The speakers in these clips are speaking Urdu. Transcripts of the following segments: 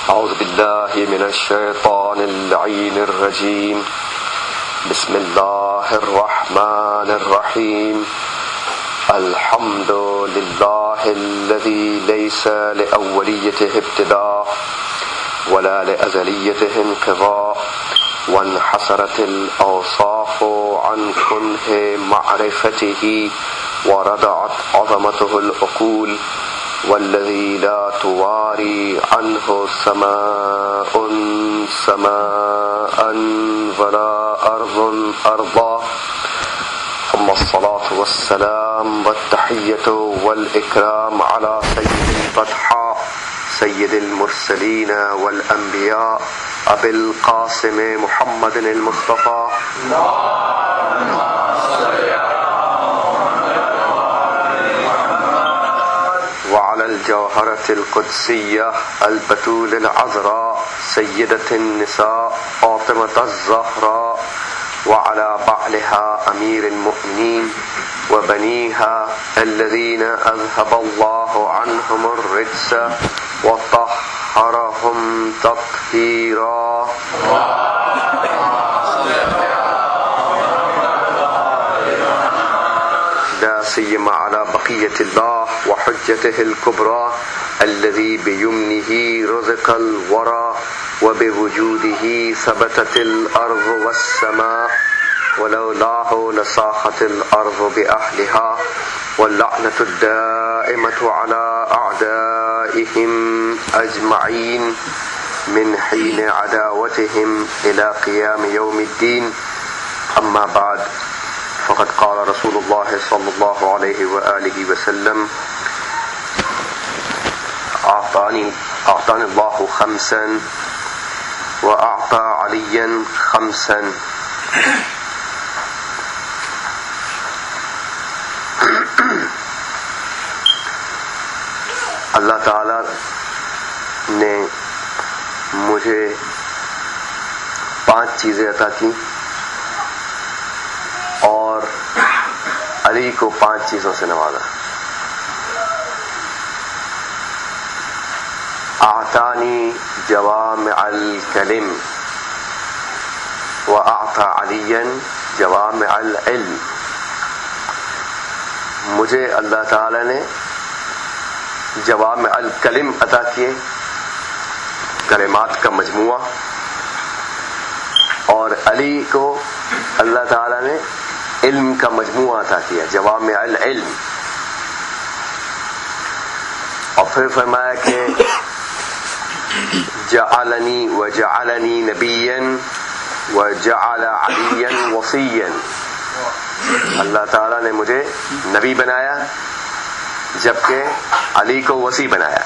أعوذ بالله من الشيطان اللعين الرجيم. بسم الله الرحمن الرحيم. الحمد لله الذي ليس لأوليته ابتداء ولا لأزليته انقضاء، وانحصرت الأوصاف عن كنه معرفته وردعت عظمته العقول، والذي لا تواري عنه سماء سماء ولا أرض أرضا. ثم الصلاة والسلام والتحية والإكرام على سيد الفتحاء سيد المرسلين والأنبياء أبي القاسم محمد المصطفى وعلى الجوهرة القدسية البتول العذراء سيدة النساء فاطمة الزهراء، وعلى بعلها أمير المؤمنين وبنيها الذين أذهب الله عنهم الرجس وطهرهم تطهيرا. لا سيما على بقية الله وحجته الكبرى الذي بيمنه رزق الورى وبوجوده ثبتت الأرض والسماء، ولولاه لصاحت الأرض بأهلها، واللعنة الدائمة على أعدائهم أجمعين من حين عداوتهم إلى قيام يوم الدين. أما بعد، فقد قال رسول الله صلى الله عليه وآله وسلم: أعطاني الله خمسا وأعطى عليا خمسا. اللہ تعالی نے مجھے 5 چیزیں عطا کی اور علی کو 5 چیزوں سے نوازا. اعطانی جوامع الکلم واعطى علیا جوامع العلم. مجھے اللہ تعالی نے جوامع الکلم عطا کیے، کلمات کا مجموعہ، اور علی کو اللہ تعالی نے علم کا مجموعہ عطا کیا، جوامع العلم. اور پھر فرمایا کہ جعلنی وجعلنی نبیا وجعل علیا وصیا. اللہ تعالیٰ نے مجھے نبی بنایا جبکہ علی کو وصی بنایا.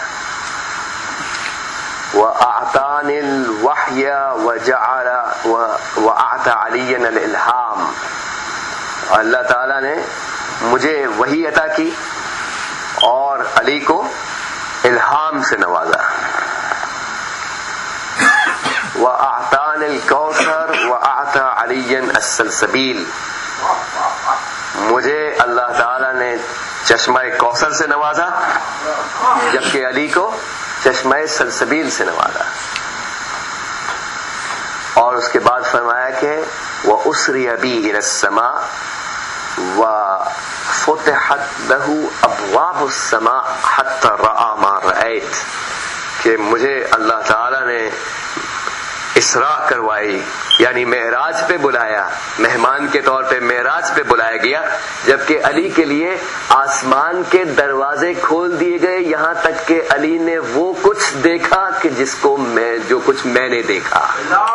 وَأَعْطَانِ الْوَحْيَ وَأَعْطَى عَلِيًّا الْإِلْهَامَ. اللہ تعالیٰ نے مجھے وحی عطا کی اور علی کو الہام سے نوازا. وَأَعْطَانِ الْكَوْثَرَ وَأَعْطَى عَلِيًّا السَّلْسَبِيلَ. مجھے اللہ تعالیٰ نے چشمہ کوثر سے نوازا جبکہ علی کو چشمہ سلسبیل سے نوازا. اور اس کے بعد فرمایا کہ وَأُسْرِيَ بِي إِلَى السَّمَاءِ وَفُتِحَتْ لَهُ أَبْوَابُ السَّمَاءِ حَتَّى رَأَى مَا رَأَيْتُ. کہ مجھے اللہ تعالیٰ نے اسراء کروائی، یعنی معراج پہ بلایا، مہمان کے طور پہ معراج پہ بلایا گیا، جبکہ علی کے لیے آسمان کے دروازے کھول دیے گئے، یہاں تک کہ علی نے وہ کچھ دیکھا کہ جو کچھ میں نے دیکھا.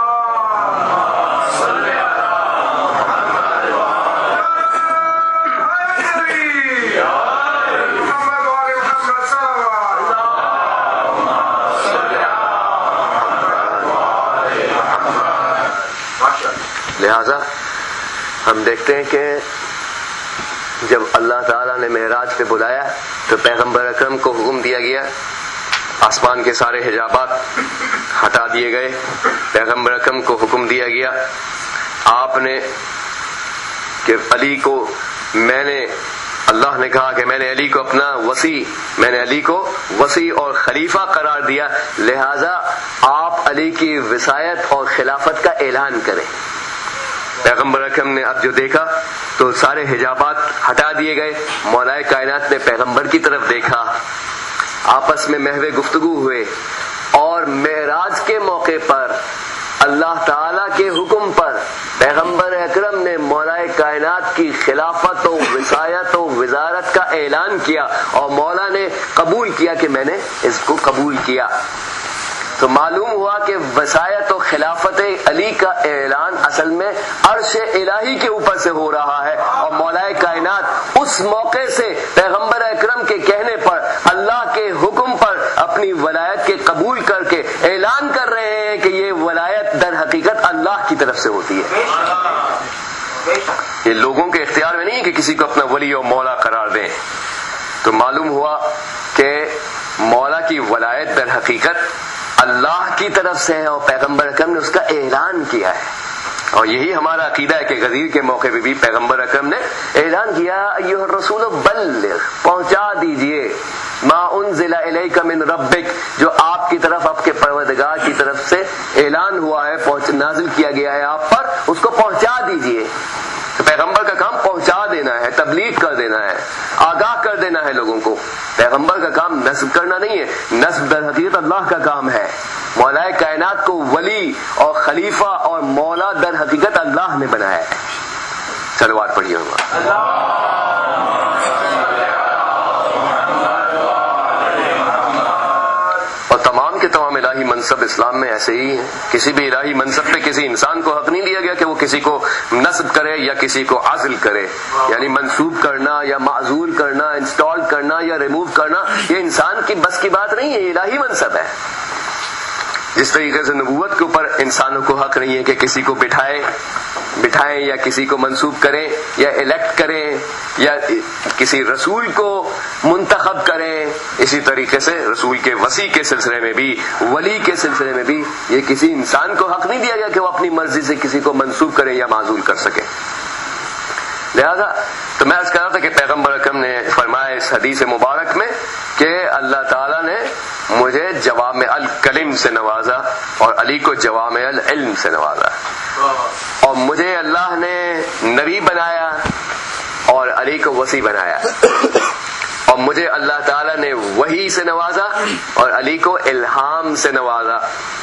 لہذا ہم دیکھتے ہیں کہ جب اللہ تعالیٰ نے معراج پہ بلایا تو پیغمبر اکرم کو حکم دیا گیا، آسمان کے سارے حجابات ہٹا دیے گئے، پیغمبر اکرم کو حکم دیا گیا آپ نے کہ علی کو میں نے اللہ نے کہا کہ میں نے علی کو وسیع اور خلیفہ قرار دیا، لہذا آپ علی کی وصایت اور خلافت کا اعلان کریں۔ پیغمبر اکرم نے اب جو دیکھا تو سارے حجابات ہٹا دیے گئے، مولا کائنات نے پیغمبر کی طرف دیکھا، آپس میں محو گفتگو ہوئے، اور معراج کے موقع پر اللہ تعالی کے حکم پر پیغمبر اکرم نے مولا کائنات کی خلافت و وصایت و وزارت کا اعلان کیا، اور مولا نے قبول کیا کہ میں نے اس کو قبول کیا۔ تو معلوم ہوا کہ وصایت و خلافت علی کا اعلان اصل میں عرش الہی کے اوپر سے ہو رہا ہے، اور مولا کائنات اس موقع سے پیغمبر اکرم کے کہنے پر اللہ کے حکم پر اپنی ولایت کے قبول کر کے اعلان کر رہے ہیں کہ یہ ولایت در حقیقت اللہ کی طرف سے ہوتی ہے۔ یہ لوگوں کے اختیار میں نہیں کہ کسی کو اپنا ولی اور مولا قرار دیں۔ تو معلوم ہوا کہ مولا کی ولایت در حقیقت اللہ کی طرف سے ہے، اور پیغمبر اکرم نے اس کا اعلان کیا ہے، اور یہی ہمارا عقیدہ ہے کہ غدیر کے موقع پہ بھی پیغمبر اکرم نے اعلان کیا، ایھا الرسول بلغ، پہنچا دیجئے، ما انزل الیک من ربک، جو آپ کی طرف آپ کے پروردگار کی طرف سے اعلان ہوا ہے، نازل کیا گیا ہے آپ پر، اس کو پہنچا دیجئے۔ تو پیغمبر کا کام پہنچا دینا ہے، تبلیغ کر دینا ہے، آگاہ کر دینا ہے لوگوں کو۔ پیغمبر کا کام نصب کرنا نہیں ہے، نصب در حقیقت اللہ کا کام ہے۔ مولا کائنات کو ولی اور خلیفہ اور مولا در حقیقت اللہ نے بنایا ہے۔ صلوات پڑھیے اور تمام کے تمام الہی منصب اسلام میں ایسے ہی ہیں۔ کسی بھی الہی منصب پہ کسی انسان کو حق نہیں دیا گیا کہ وہ کسی کو نصب کرے یا کسی کو عزل کرے، یعنی منسوب کرنا یا معزول کرنا، انسٹال کرنا یا ریموو کرنا، یہ انسان کی بس کی بات نہیں ہے، یہ الہی منصب ہے۔ جس طریقے سے نبوت کے اوپر انسانوں کو حق نہیں ہے کہ کسی کو بٹھائیں یا کسی کو منسوب کریں یا الیکٹ کریں یا کسی رسول کو منتخب کریں، اسی طریقے سے رسول کے وصی کے سلسلے میں بھی، ولی کے سلسلے میں بھی یہ کسی انسان کو حق نہیں دیا گیا کہ وہ اپنی مرضی سے کسی کو منسوب کرے یا معزول کر سکے۔ لہذا تو میں عرض کر رہا تھا کہ پیغمبر اکرم نے فرمایا اس حدیث مبارک میں کہ اللہ تعالیٰ نے مجھے جوامع الکلم سے نوازا اور علی کو جوامع العلم سے نوازا، اور مجھے اللہ نے نبی بنایا اور علی کو وصی بنایا، اور مجھے اللہ تعالیٰ نے وحی سے نوازا اور علی کو الہام سے نوازا۔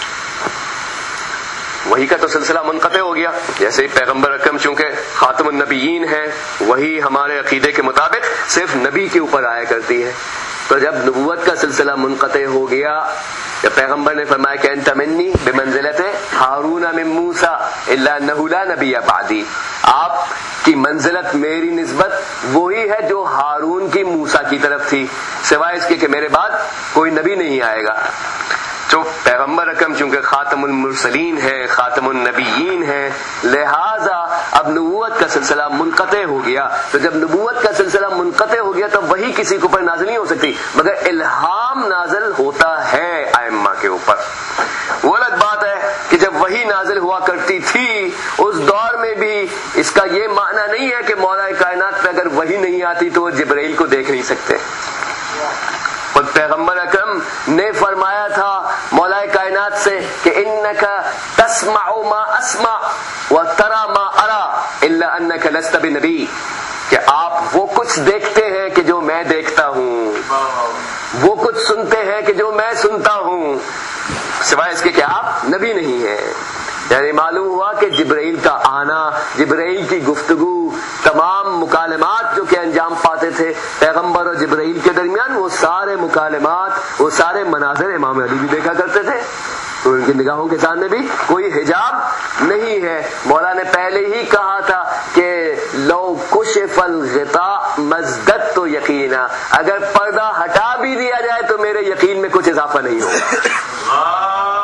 وحی کا تو سلسلہ منقطع ہو گیا، جیسے ہی پیغمبر اکرم چونکہ خاتم النبیین ہے، وحی ہمارے عقیدے کے مطابق صرف نبی کے اوپر آیا کرتی ہے، تو جب نبوت کا سلسلہ منقطع ہو گیا، جب پیغمبر نے فرمایا کہ انت منی بمنزلت ہارون من موسیٰ الا انہ لا نبی بعدی، آپ کی منزلت میری نسبت وہی ہے جو ہارون کی موسیٰ کی طرف تھی، سوائے اس کے کہ میرے بعد کوئی نبی نہیں آئے گا۔ تو پیغمبر اکرم چونکہ خاتم المرسلین ہے، خاتم النبیین ہے، لہذا اب نبوت کا سلسلہ منقطع ہو گیا، تو جب نبوت کا سلسلہ منقطع ہو گیا تو وہی کسی کے اوپر نازل نہیں ہو سکتی، مگر الہام نازل ہوتا ہے ائمہ کے اوپر۔ وہ الگ بات ہے کہ جب وہی نازل ہوا کرتی تھی اس دور میں بھی اس کا یہ معنی نہیں ہے کہ مولا کائنات پہ اگر وہی نہیں آتی تو وہ جبرائیل کو دیکھ نہیں سکتے۔ خود پیغمبر اکرم نے فرمایا تھا مولا کائنات سے کہ انک تسمع ما اسمع وترى ما ارى الا انک لست بنبی، کہ آپ وہ کچھ دیکھتے ہیں کہ جو میں دیکھتا ہوں، وہ کچھ سنتے ہیں کہ جو میں سنتا ہوں، سوائے اس کے کہ آپ نبی نہیں ہیں۔ یعنی معلوم ہوا کہ جبرائیل کا آنا، جبرائیل کی گفتگو، تمام مکالمات جو کہ انجام پاتے تھے پیغمبر اور جبرائیل کے درمیان، وہ سارے مکالمات، وہ سارے مناظر امام علی بھی دیکھا کرتے تھے، تو ان کی نگاہوں کے سامنے بھی کوئی حجاب نہیں ہے۔ مولا نے پہلے ہی کہا تھا کہ لو کشف الغطاء مزددت یقینا، اگر پردہ ہٹا بھی دیا جائے تو میرے یقین میں کچھ اضافہ نہیں ہوگا۔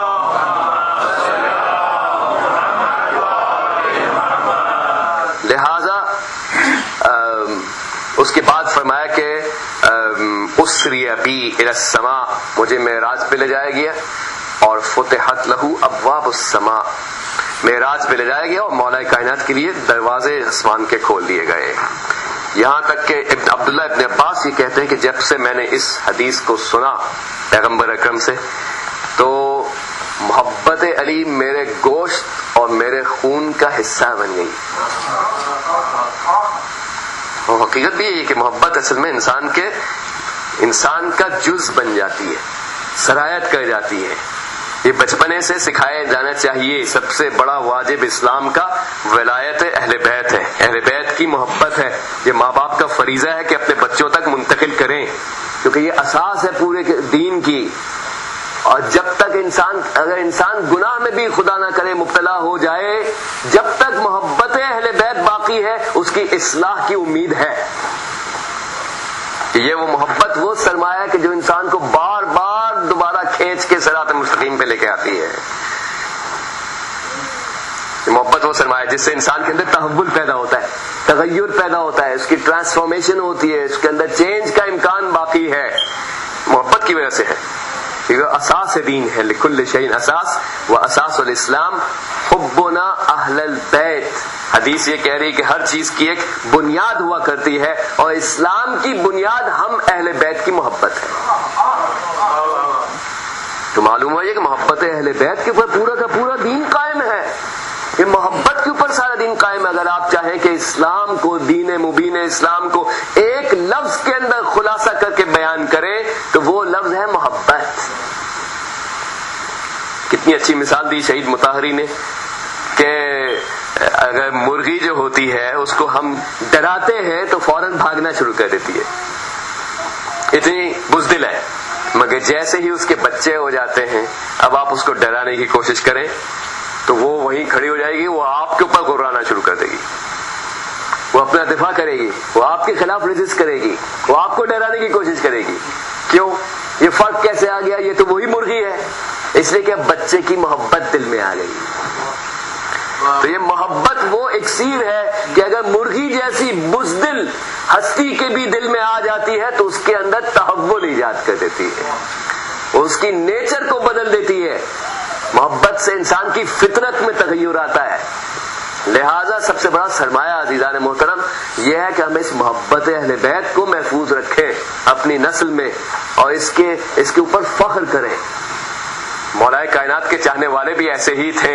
لہذا اس کے بعد فرمایا کہ اسری بی الی السماء، مجھے معراج پہ لے جایا گیا اور فتحت لہو ابواب السماء، معراج پہ لے جایا گیا اور مولا کائنات کے لیے دروازے آسمان کے کھول دیے گئے۔ یہاں تک کہ عبداللہ ابن عباس یہ کہتے ہیں کہ جب سے میں نے اس حدیث کو سنا پیغمبر اکرم سے تو محبت علی میرے گوشت اور میرے خون کا حصہ بن گئی. اور حقیقت بھی یہ کہ محبت اصل میں انسان کا جز بن جاتی ہے، سرایت کر جاتی ہے. یہ بچپنے سے سکھایا جانا چاہیے. سب سے بڑا واجب اسلام کا ولایت اہل بیت ہے، اہل بیت کی محبت ہے. یہ ماں باپ کا فریضہ ہے کہ اپنے بچوں تک منتقل کریں، کیونکہ یہ اساس ہے پورے دین کی. اور جب تک اگر انسان گناہ میں بھی خدا نہ کرے مبتلا ہو جائے، جب تک محبت اہل بیت باقی ہے اس کی اصلاح کی امید ہے. یہ وہ محبت وہ سرمایہ ہے کہ جو انسان کو بار بار دوبارہ کھینچ کے صراط مستقیم پہ لے کے آتی ہے. محبت وہ سرمایہ جس سے انسان کے اندر تحول پیدا ہوتا ہے، تغیر پیدا ہوتا ہے، اس کی ٹرانسفارمیشن ہوتی ہے، اس کے اندر چینج کا امکان باقی ہے. محبت کی وجہ سے ہے. یہ اساس دین ہے. لکل شیء اساس و اساس الاسلام حبنا اہل البیت. حدیث یہ کہہ رہی کہ ہر چیز کی ایک بنیاد ہوا کرتی ہے، اور اسلام کی بنیاد ہم اہل بیت کی محبت ہے. تو معلوم ہوا یہ کہ محبت اہل بیت کے اوپر پورا کا پورا دین قائم ہے. یہ محبت کے اوپر سارا دین قائم ہے. اگر آپ چاہیں کہ اسلام کو، دین مبین اسلام کو ایک لفظ کے اندر خلاصہ کر کے بیان کریں تو وہ لفظ ہے محبت. کتنی اچھی مثال دی شہید مطہری نے کہ اگر مرغی جو ہوتی ہے اس کو ہم ڈراتے ہیں تو فوراً بھاگنا شروع کر دیتی ہے، اتنی بزدل ہے. مگر جیسے ہی اس کے بچے ہو جاتے ہیں، اب آپ اس کو ڈرانے کی کوشش کریں تو وہ وہیں کھڑی ہو جائے گی، وہ آپ کے اوپر گھرانا شروع کر دے گی، وہ اپنا دفاع کرے گی، وہ آپ کے خلاف ریزسٹ کرے گی، وہ آپ کو ڈرانے کی کوشش کرے گی. کیوں؟ یہ فرق کیسے آ گیا؟ یہ تو وہی مرغی ہے. اس لیے کہ اب بچے کی محبت دل میں آ گئی. تو یہ محبت وہ اکسیر ہے کہ اگر مرغی جیسی بزدل ہستی کے بھی دل میں آ جاتی ہے تو اس کے اندر تحول ایجاد کر دیتی ہے، اس کی نیچر کو بدل دیتی ہے. محبت سے انسان کی فطرت میں تغیر آتا ہے. لہذا سب سے بڑا سرمایہ عزیزان محترم یہ ہے کہ ہم اس محبت اہل بیت کو محفوظ رکھیں اپنی نسل میں، اور اس کے اوپر فخر کریں. مولا کائنات کے چاہنے والے بھی ایسے ہی تھے.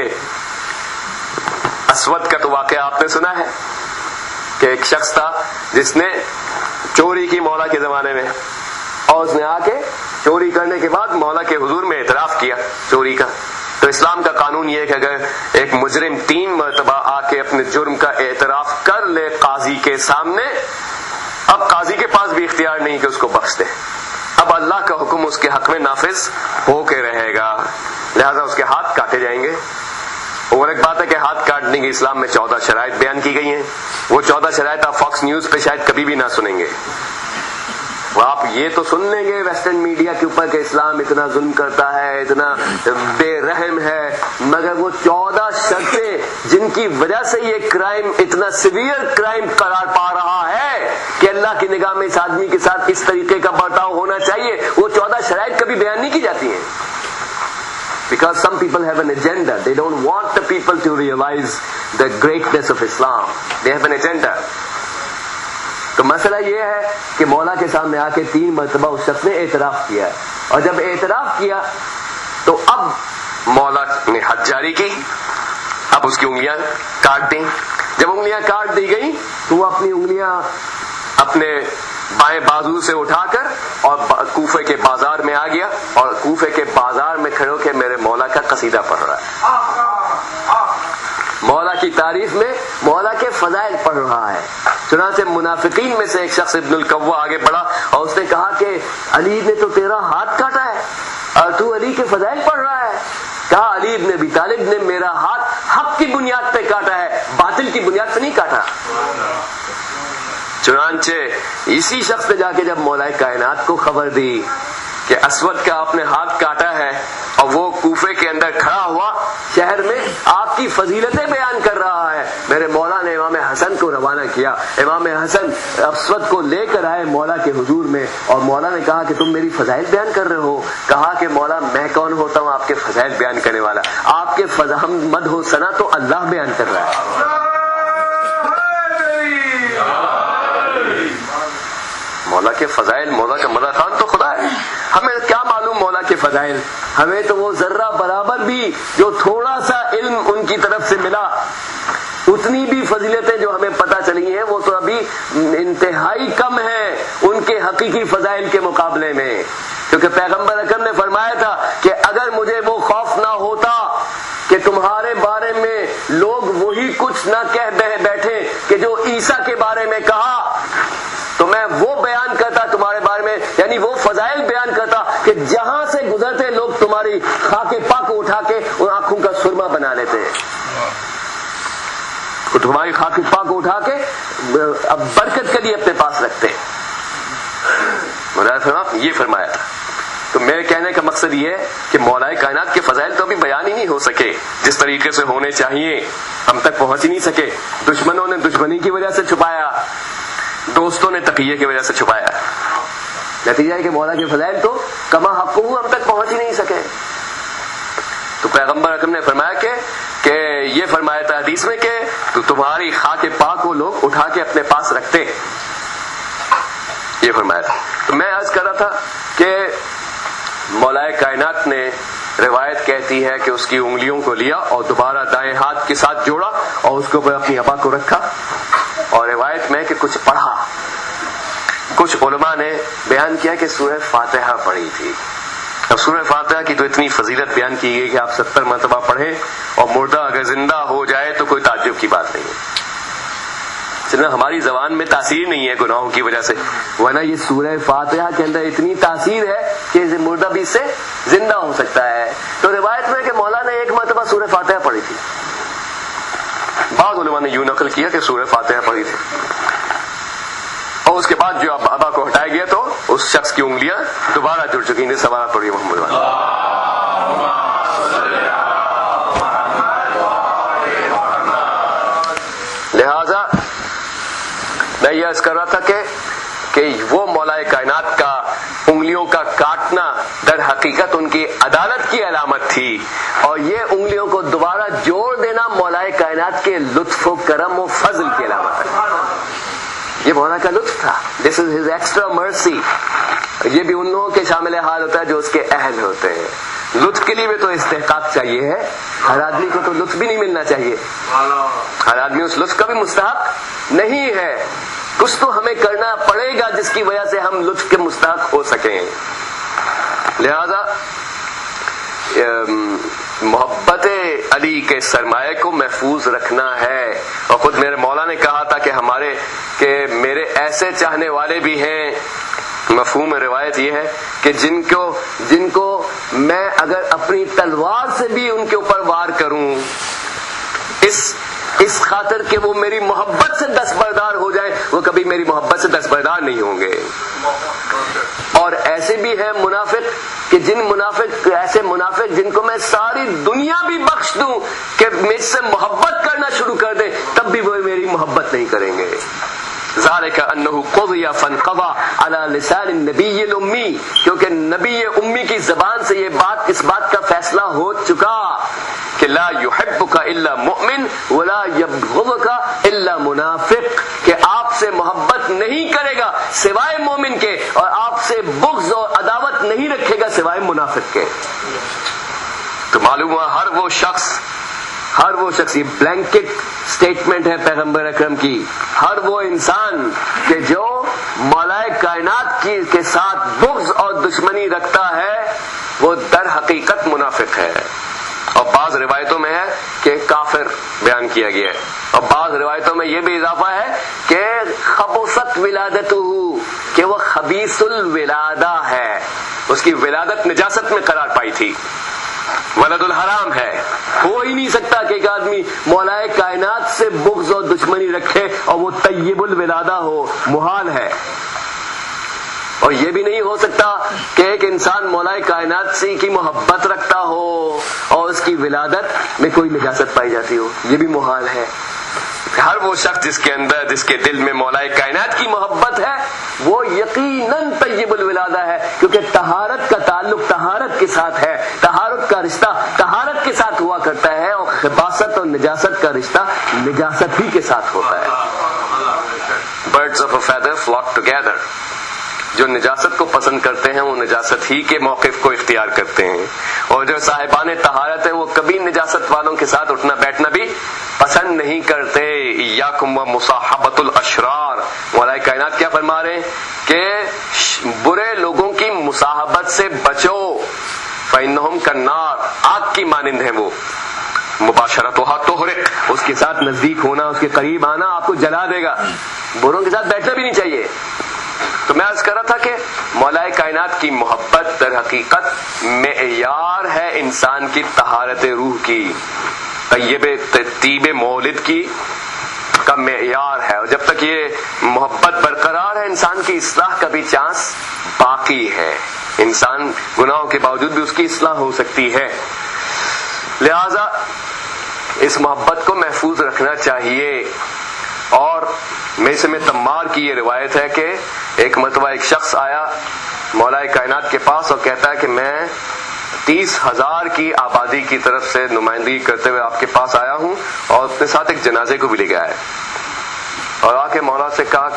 اسود کا تو واقعہ آپ نے سنا ہے کہ ایک شخص تھا جس نے چوری کی مولا کے زمانے میں، اور اس نے آ کے چوری کرنے کے بعد مولا کے حضور میں اعتراف کیا چوری کا. تو اسلام کا قانون یہ ہے کہ اگر ایک مجرم 3 مرتبہ آ کے اپنے جرم کا اعتراف کر لے قاضی کے سامنے، اب قاضی کے پاس بھی اختیار نہیں کہ اس کو بخش دے. اب اللہ کا حکم اس کے حق میں نافذ ہو کے رہے گا، لہذا اس کے ہاتھ کاٹے جائیں گے. اور ایک بات ہے کہ ہاتھ کاٹنے کی اسلام میں 14 شرائط بیان کی گئی ہیں. وہ 14 شرائط آپ فاکس نیوز پہ شاید کبھی بھی نہ سنیں گے. آپ یہ تو سن لیں گے ویسٹرن میڈیا کے اوپر کہ اسلام اتنا ظلم کرتا ہے، اتنا بے رحم ہے، مگر وہ 14 شرطیں جن کی وجہ سے یہ کرائم اتنا سیویئر کرائم قرار پا رہا ہے کہ اللہ کی نگاہ میں اس آدمی کے ساتھ اس طریقے کا برتاؤ ہونا چاہیے، وہ 14 شرائط کبھی بیان نہیں کی جاتی ہیں. Because some people have an agenda. They don't want the people to realize the greatness of Islam. They have an agenda. تو مسئلہ یہ ہے کہ مولا کے سامنے آ کے 3 مرتبہ اس شخص نے اعتراف کیا، اور جب اعتراف کیا تو اب مولا نے حد جاری کی. اب اس کی انگلیاں کاٹ دیں. جب انگلیاں کاٹ دی گئی تو وہ اپنی انگلیاں اپنے بائیں بازو سے اٹھا کر اور کوفے کے بازار میں آ گیا، اور کوفے کے بازار میں کھڑے ہو کے میرے مولا کا قصیدہ پڑھ رہا ہے، مولا کی تعریف میں مولا کے فضائل پڑھ رہا ہے. چنانچہ منافقین میں سے ایک شخص ابن القوا آگے بڑھا اور اس نے کہا کہ علی نے تو تیرا ہاتھ کاٹا ہے اور تو علی کے فضائل پڑھ رہا ہے. کہا علی ابن ابی طالب نے میرا ہاتھ حق کی بنیاد پہ کاٹا ہے، باطل کی بنیاد پہ نہیں کاٹا. چنانچہ اسی شخص نے جا کے جب مولا کائنات کو خبر دی کہ اسود کا آپ نے ہاتھ کاٹا ہے، اور وہ کوفے کے اندر کھڑا ہوا شہر میں آپ کی فضیلتیں بیان کر رہا ہے، میرے مولا نے امام حسن کو روانہ کیا. امام حسن اسود کو لے کر آئے مولا کے حضور میں، اور مولا نے کہا کہ تم میری فضائل بیان کر رہے ہو. کہا کہ مولا میں کون ہوتا ہوں آپ کے فضائل بیان کرنے والا؟ آپ کے مدح و ثنا تو اللہ بیان کر رہا ہے. مولا کے فضائل، مولا کا مدح خان تو خدا ہے، ہمیں کیا معلوم مولا کے فضائل؟ ہمیں تو وہ ذرہ برابر بھی جو تھوڑا سا علم ان کی طرف سے ملا، اتنی بھی فضیلتیں جو ہمیں پتہ چلی ہیں وہ تو ابھی انتہائی کم ہیں ان کے حقیقی فضائل کے مقابلے میں. کیونکہ پیغمبر اکرم نے فرمایا تھا کہ اگر مجھے وہ خوف نہ ہوتا کہ تمہارے بارے میں لوگ وہی کچھ نہ کہہ بیٹھے کہ جو عیسیٰ کے بارے میں کہا، تو میں وہ بیان کرتا تمہارے بارے میں، یعنی وہ فضائل بیان کرتا کہ جہاں سے گزرتے لوگ تمہاری خاک پاک کو اٹھا کے ان آنکھوں کا سرما بنا لیتے ہیں، تمہاری خاک پاک کو اٹھا کے اب برکت کے لیے اپنے پاس رکھتے ہیں. یہ فرمایا تھا. تو میرے کہنے کا مقصد یہ ہے کہ مولا کائنات کے فضائل تو ابھی بیان ہی نہیں ہو سکے جس طریقے سے ہونے چاہیے، ہم تک پہنچ ہی نہیں سکے. دشمنوں نے دشمنی کی وجہ سے چھپایا، دوستوں نے تقیے کی وجہ سے چھپایا. نتیجہ ہے کہ مولا کے فضائل تو کما حق ہم تک پہنچ ہی نہیں سکے. تو پیغمبر اکرم نے فرمایا کہ یہ فرمایا تھا حدیث میں کہ تمہاری خاک پاک کو لوگ اٹھا کے اپنے پاس رکھتے، یہ فرمایا تھا. تو میں عرض کر رہا تھا کہ مولا کائنات نے، روایت کہتی ہے کہ اس کی انگلیوں کو لیا اور دوبارہ دائیں ہاتھ کے ساتھ جوڑا اور اس کے اوپر اپنی ابا کو رکھا، اور روایت میں کہ کچھ پڑھا. کچھ علماء نے بیان کیا کہ سورہ فاتحہ پڑھی تھی. اب سورہ فاتحہ کی تو اتنی فضیلت بیان کی گئی کہ آپ 70 مرتبہ پڑھیں اور مردہ اگر زندہ ہو جائے تو کوئی تعجب کی بات نہیں ہے. چلنا ہماری زبان میں تاثیر نہیں ہے گناہوں کی وجہ سے، ورنہ یہ سورہ فاتحہ کے اندر اتنی تاثیر ہے کہ مردہ بھی اس سے زندہ ہو سکتا ہے. تو روایت میں کہ مولا نے ایک مرتبہ سورہ فاتحہ پڑھی تھی. بعض علماء نے یوں نقل کیا کہ سورہ فاتحہ پڑھی تھی، اور اس کے بعد جو ابا کو ہٹایا گیا تو اس شخص کی انگلیاں دوبارہ جڑ چکی ہیں. سوال پڑھی محمد لہذا میں یہ عرض کر رہا تھا کہ وہ مولا کائنات کا انگلیوں کا کاٹنا در حقیقت ان کی عدالت کی علامت تھی، اور یہ انگلیوں کو دوبارہ جوڑ دینا مولا کائنات کے لطف و کرم و فضل کی علامت ہے. یہ مولا کا لطف تھا. دس از ہز ایکسٹرا مرسی. یہ بھی ان لوگوں کے شامل حال ہوتا ہے جو اس کے اہل ہوتے ہیں. لطف کے لیے بھی تو استحقاق چاہیے ہے. ہر آدمی کو تو لطف بھی نہیں ملنا چاہیے، ہر آدمی اس لطف کا بھی مستحق نہیں ہے. کچھ تو ہمیں کرنا پڑے گا جس کی وجہ سے ہم لطف کے مستحق ہو سکیں. لہذا محبت علی کے سرمایہ کو محفوظ رکھنا ہے. اور خود میرے مولا نے کہا تھا کہ میرے ایسے چاہنے والے بھی ہیں. مفہوم روایت یہ ہے کہ جن کو میں اگر اپنی تلوار سے بھی ان کے اوپر وار کروں اس خاطر کہ وہ میری محبت سے دستبردار ہو جائیں، وہ کبھی میری محبت سے دستبردار نہیں ہوں گے. اور ایسے بھی ہیں منافق کہ ایسے منافق جن کو میں ساری دنیا بھی بخش دوں کہ مجھ سے محبت کرنا شروع کر دیں، تب بھی وہ میری محبت نہیں کریں گے. ذالک انہ قضی فانقضی علی لسان النبی الامی، کیونکہ نبی امی کی زبان سے اس بات کا فیصلہ ہو چکا کہ لا یحبک الا مؤمن ولا یبغضک الا منافق، کہ آپ سے محبت نہیں کرے گا سوائے مومن کے، اور آپ سے بغض اور عداوت نہیں رکھے گا سوائے منافق کے. تو معلوم ہوا ہر وہ شخص، یہ بلینکٹ سٹیٹمنٹ ہے پیغمبر اکرم کی، ہر وہ انسان کہ جو مولا کائنات کے ساتھ بغض اور دشمنی رکھتا ہے وہ در حقیقت منافق ہے. اور بعض روایتوں میں ہے کہ کافر بیان کیا گیا ہے، اور بعض روایتوں میں یہ بھی اضافہ ہے کہ خبثت ولادتہ، کہ وہ خبیث الولادہ ہے، اس کی ولادت نجاست میں قرار پائی تھی، ولد الحرام ہے. ہو ہی نہیں سکتا کہ ایک آدمی مولا کائنات سے بغض اور دشمنی رکھے اور وہ طیب الولادہ ہو، محال ہے. اور یہ بھی نہیں ہو سکتا کہ ایک انسان مولا کائنات سے کی محبت رکھتا ہو اور اس کی ولادت میں کوئی نجاست پائی جاتی ہو، یہ بھی محال ہے. ہر وہ شخص جس کے دل میں مولا کائنات کی محبت ہے وہ یقیناً طیب الولادہ ہے، کیونکہ طہارت کا تعلق طہارت کے ساتھ ہے، طہارت کا رشتہ طہارت کے ساتھ ہوا کرتا ہے، اور خباثت اور نجاست کا رشتہ نجاست ہی کے ساتھ ہوتا ہے. Birds of a feather flock together. جو نجاست کو پسند کرتے ہیں وہ نجاست ہی کے موقف کو اختیار کرتے ہیں، اور جو صاحبان طہارت ہیں وہ کبھی نجاست والوں کے ساتھ اٹھنا بیٹھنا بھی پسند نہیں کرتے۔ ایاکم و مصاحبۃ الاشرار، مولا کائنات کیا فرما رہے ہیں کہ برے لوگوں کی مصاحبت سے بچو، فإنہم کالنار، آگ کی مانند ہیں وہ، مباشرتھا تحرق، اس کے ساتھ نزدیک ہونا، اس کے قریب آنا آپ کو جلا دے گا، بروں کے ساتھ بیٹھنا بھی نہیں چاہیے۔ تو میں عرض کر رہا تھا کہ مولا کائنات کی محبت در حقیقت معیار ہے انسان کی طہارت روح کی، طیب مولد کی کا معیار ہے، اور جب تک یہ محبت برقرار ہے انسان کی اصلاح کا بھی چانس باقی ہے، انسان گناہوں کے باوجود بھی اس کی اصلاح ہو سکتی ہے۔ لہذا اس محبت کو محفوظ رکھنا چاہیے۔ اور میسم تمار کی یہ روایت ہے کہ ایک مرتبہ ایک شخص آیا مولا کائنات کے پاس اور کہتا ہے کہ میں 30,000 کی آبادی کی طرف سے نمائندگی کرتے ہوئے آپ کے پاس آیا ہوں، اور اپنے ساتھ ایک جنازے کو بھی لے گیا ہے، اور آ کے مولا سے کہا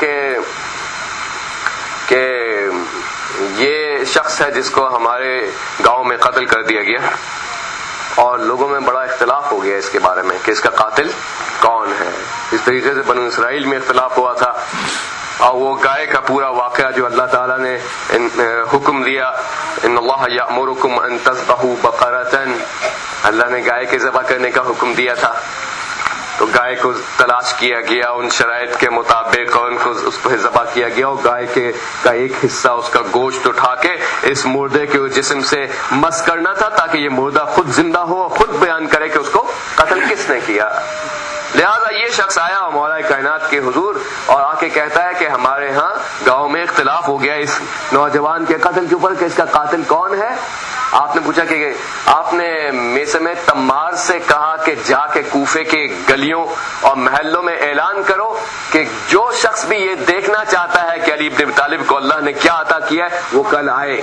کہ یہ شخص ہے جس کو ہمارے گاؤں میں قتل کر دیا گیا، اور لوگوں میں بڑا اختلاف ہو گیا اس کے بارے میں کہ اس کا قاتل کون ہے۔ اس طریقے سے بنو اسرائیل میں اختلاف ہوا تھا، اور وہ گائے کا پورا واقعہ جو اللہ تعالیٰ نے حکم دیا، ان اللہ یأمرکم ان تذبحوا بقرۃ، اللہ نے گائے کے ذبح کرنے کا حکم دیا تھا، تو گائے کو تلاش کیا گیا ان شرائط کے مطابق، اور ان کو اس پہ ذبح کیا گیا، اور گائے کا ایک حصہ اس کا گوشت اٹھا کے اس مردے کے جسم سے مس کرنا تھا تاکہ یہ مردہ خود زندہ ہو اور خود بیان کرے کہ اس کو قتل کس نے کیا۔ لہذا یہ شخص آیا مولا کائنات کے حضور اور آ کے کہتا ہے کہ ہمارے ہاں گاؤں میں اختلاف ہو گیا اس نوجوان کے قتل کے اوپر کہ اس کا قاتل کون ہے۔ آپ نے پوچھا کہ آپ نے میسم تمار سے کہا کہ جا کے کوفے کے گلیوں اور محلوں میں اعلان کرو کہ جو شخص بھی یہ دیکھنا چاہتا ہے کہ علی بن ابی طالب کو اللہ نے کیا عطا کیا ہے وہ کل آئے۔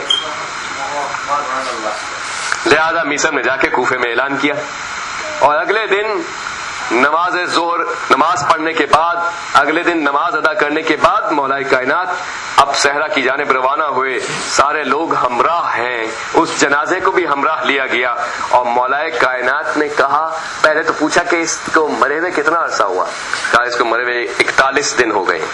لہذا میسم نے جا کے کوفے میں اعلان کیا، اور اگلے دن نماز ظہر نماز پڑھنے کے بعد، اگلے دن نماز ادا کرنے کے بعد مولا کائنات اب صحرا کی جانب روانہ ہوئے، سارے لوگ ہمراہ ہیں، اس جنازے کو بھی ہمراہ لیا گیا، اور مولا کائنات نے کہا، پہلے تو پوچھا کہ اس کو مرے ہوئے کتنا عرصہ ہوا، کہا اس کو مرے ہوئے 41 دن ہو گئے،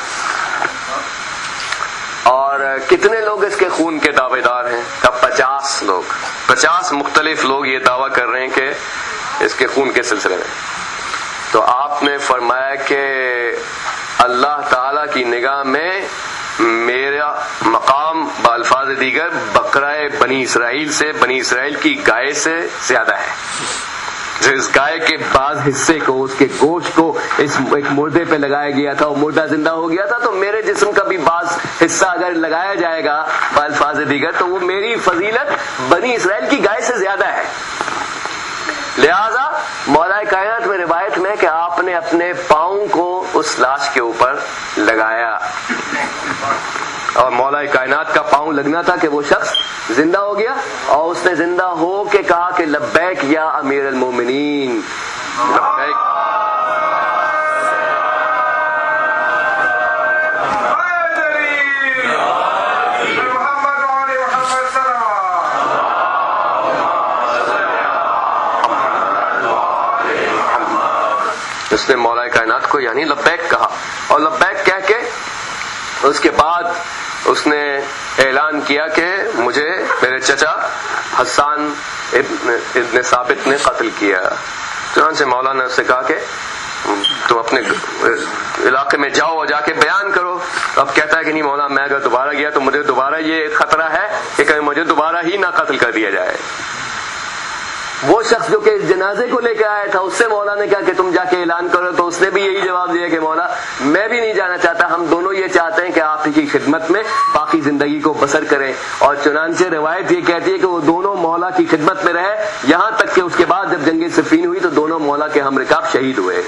اور کتنے لوگ اس کے خون کے دعوے دار ہیں، کہا 50 لوگ، 50 مختلف لوگ یہ دعویٰ کر رہے ہیں کہ اس کے خون کے سلسلے میں۔ تو آپ نے فرمایا کہ اللہ تعالی کی نگاہ میں میرا مقام بالفاظ دیگر بقرہ بنی اسرائیل سے، بنی اسرائیل کی گائے سے زیادہ ہے۔ جو اس گائے کے بعض حصے کو، اس کے گوشت کو اس ایک مردے پہ لگایا گیا تھا، وہ مردہ زندہ ہو گیا تھا، تو میرے جسم کا بھی بعض حصہ اگر لگایا جائے گا بالفاظ دیگر تو وہ میری فضیلت بنی اسرائیل کی گائے سے زیادہ ہے۔ لہذا مولا کائنات میں روایت میں کہ آپ نے اپنے پاؤں کو اس لاش کے اوپر لگایا، اور مولا کائنات کا پاؤں لگنا تھا کہ وہ شخص زندہ ہو گیا، اور اس نے زندہ ہو کے کہا کہ لبیک یا امیر المومنین، لبیک۔ اس نے مولا کائنات کو یعنی لبیک کہا، اور لبیک کہہ کے اس کے بعد اس نے اعلان کیا کہ مجھے میرے چچا حسان ابن ثابت نے قتل کیا۔ چنانچہ مولا نے اس سے کہا کہ تم اپنے علاقے میں جاؤ اور جا کے بیان کرو۔ اب کہتا ہے کہ نہیں مولا، میں اگر دوبارہ گیا تو مجھے دوبارہ یہ خطرہ ہے کہ کہیں مجھے دوبارہ ہی نہ قتل کر دیا جائے۔ وہ شخص جو کہ اس جنازے کو لے کے آیا تھا اس سے مولا نے کہا کہ تم جا کے اعلان کرو، تو اس نے بھی یہی جواب دیا کہ مولا میں بھی نہیں جانا چاہتا، ہم دونوں یہ چاہتے ہیں کہ آپ کی خدمت میں باقی زندگی کو بسر کریں۔ اور چنانچہ روایت یہ کہتی ہے کہ وہ دونوں مولا کی خدمت میں رہے، یہاں تک کہ اس کے بعد جب جنگ صفین ہوئی تو دونوں مولا کے ہم رکاب شہید ہوئے۔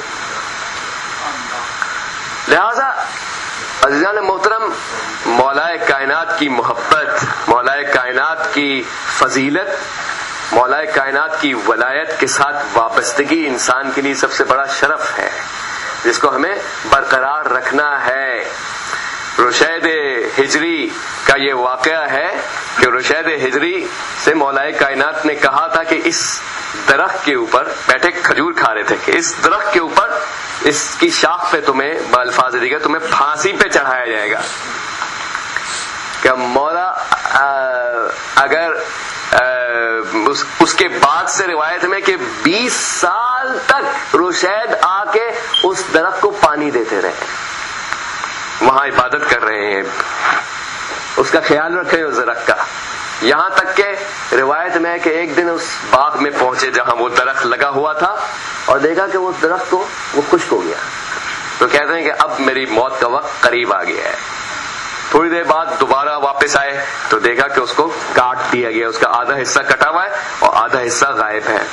لہذا عزیزان محترم، مولا کائنات کی محبت، مولا کائنات کی فضیلت، مولا کائنات کی ولایت کے ساتھ وابستگی انسان کے لیے سب سے بڑا شرف ہے، جس کو ہمیں برقرار رکھنا ہے۔ رشید ہجری کا یہ واقعہ ہے کہ رشید ہجری سے مولا کائنات نے کہا تھا کہ اس درخت کے اوپر بیٹھے کھجور کھا رہے تھے کہ اس درخت کے اوپر اس کی شاخ پہ تمہیں بالفاظ دیگر تمہیں پھانسی پہ چڑھایا جائے گا. کہ مولا اگر اس کے بعد سے روایت میں کہ 20 سال تک رشید آ کے اس درخت کو پانی دیتے رہے, وہاں عبادت کر رہے ہیں, اس کا خیال رکھے اس درخت کا. یہاں تک کہ روایت میں ہے کہ ایک دن اس باغ میں پہنچے جہاں وہ درخت لگا ہوا تھا اور دیکھا کہ وہ درخت کو وہ خشک ہو گیا. تو کہتے ہیں کہ اب میری موت کا وقت قریب آ گیا ہے. تھوڑی دیر بعد دوبارہ واپس آئے تو دیکھا کہ اس کو کاٹ دیا گیا, اس کا آدھا حصہ کٹا ہوا ہے اور آدھا حصہ غائب ہے.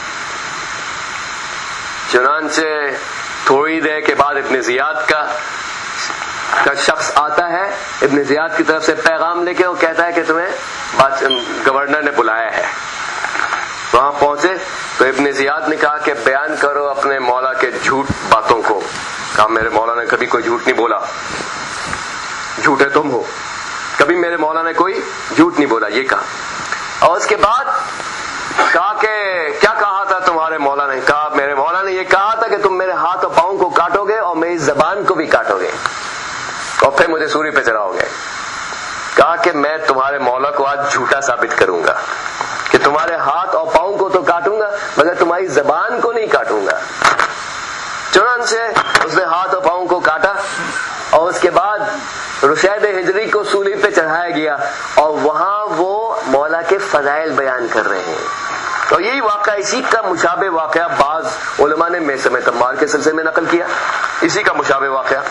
چنانچہ تھوڑی دیر کے بعد ابن زیاد کا شخص آتا ہے, ابن زیاد کی طرف سے پیغام لے کے, وہ کہتا ہے کہ تمہیں گورنر نے بلایا ہے. وہاں پہنچے تو ابن زیاد نے کہا کہ بیان کرو اپنے مولا کے جھوٹ باتوں کو. کہا میرے مولا نے کبھی کوئی جھوٹ نہیں بولا, جھوٹے تم ہو, کبھی میرے مولا نے کوئی جھوٹ نہیں بولا, یہ کہا. اور اس کے بعد کہا کہ کیا کہا تھا تمہارے مولا نے؟ کہا میرے مولا نے یہ کہا تھا کہ تم میرے ہاتھ اور پاؤں کو کاٹو گے اور میری زبان کو بھی کاٹو گے اور پھر مجھے سولی پہ چڑھاؤ گے. کہا کہ میں تمہارے مولا کو آج جھوٹا ثابت کروں گا کہ تمہارے ہاتھ اور پاؤں کو تو کاٹوں گا مگر تمہاری زبان کو نہیں کاٹوں گا. چنانچہ اس نے ہاتھ اور پاؤں کو کاٹا اور اس کے بعد رشید ہجری کو سولی پہ چڑھایا گیا اور وہاں وہ مولا کے فضائل بیان کر رہے ہیں. اور یہی واقعہ, اسی کا مشابہ واقعہ بعض علماء نے میثم تمار کے سلسلے میں نقل کیا, اسی کا مشابہ واقعہ.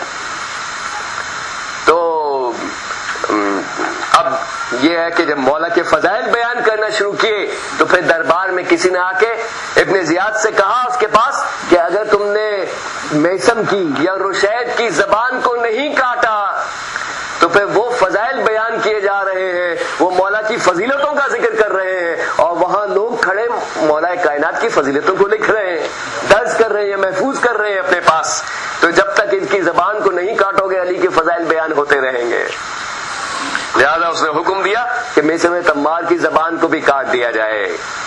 تو اب یہ ہے کہ جب مولا کے فضائل بیان کرنا شروع کیے تو پھر دربار میں کسی نے آ کے ابن زیاد سے کہا اس کے پاس کہ اگر تم نے میثم کی یا رشید کی زبان کو نہیں کاٹا تو پھر وہ فضائل بیان کیے جا رہے ہیں, وہ مولا کی فضیلتوں کا ذکر کر رہے ہیں اور وہاں لوگ کھڑے مولا کائنات کی فضیلتوں کو لکھ رہے ہیں, درج کر رہے ہیں, محفوظ کر رہے ہیں اپنے پاس. تو جب تک ان کی زبان کو نہیں کاٹو گے علی کے فضائل بیان ہوتے رہیں گے. لہذا اس نے حکم دیا کہ میثم تمار کی زبان کو بھی کاٹ دیا جائے,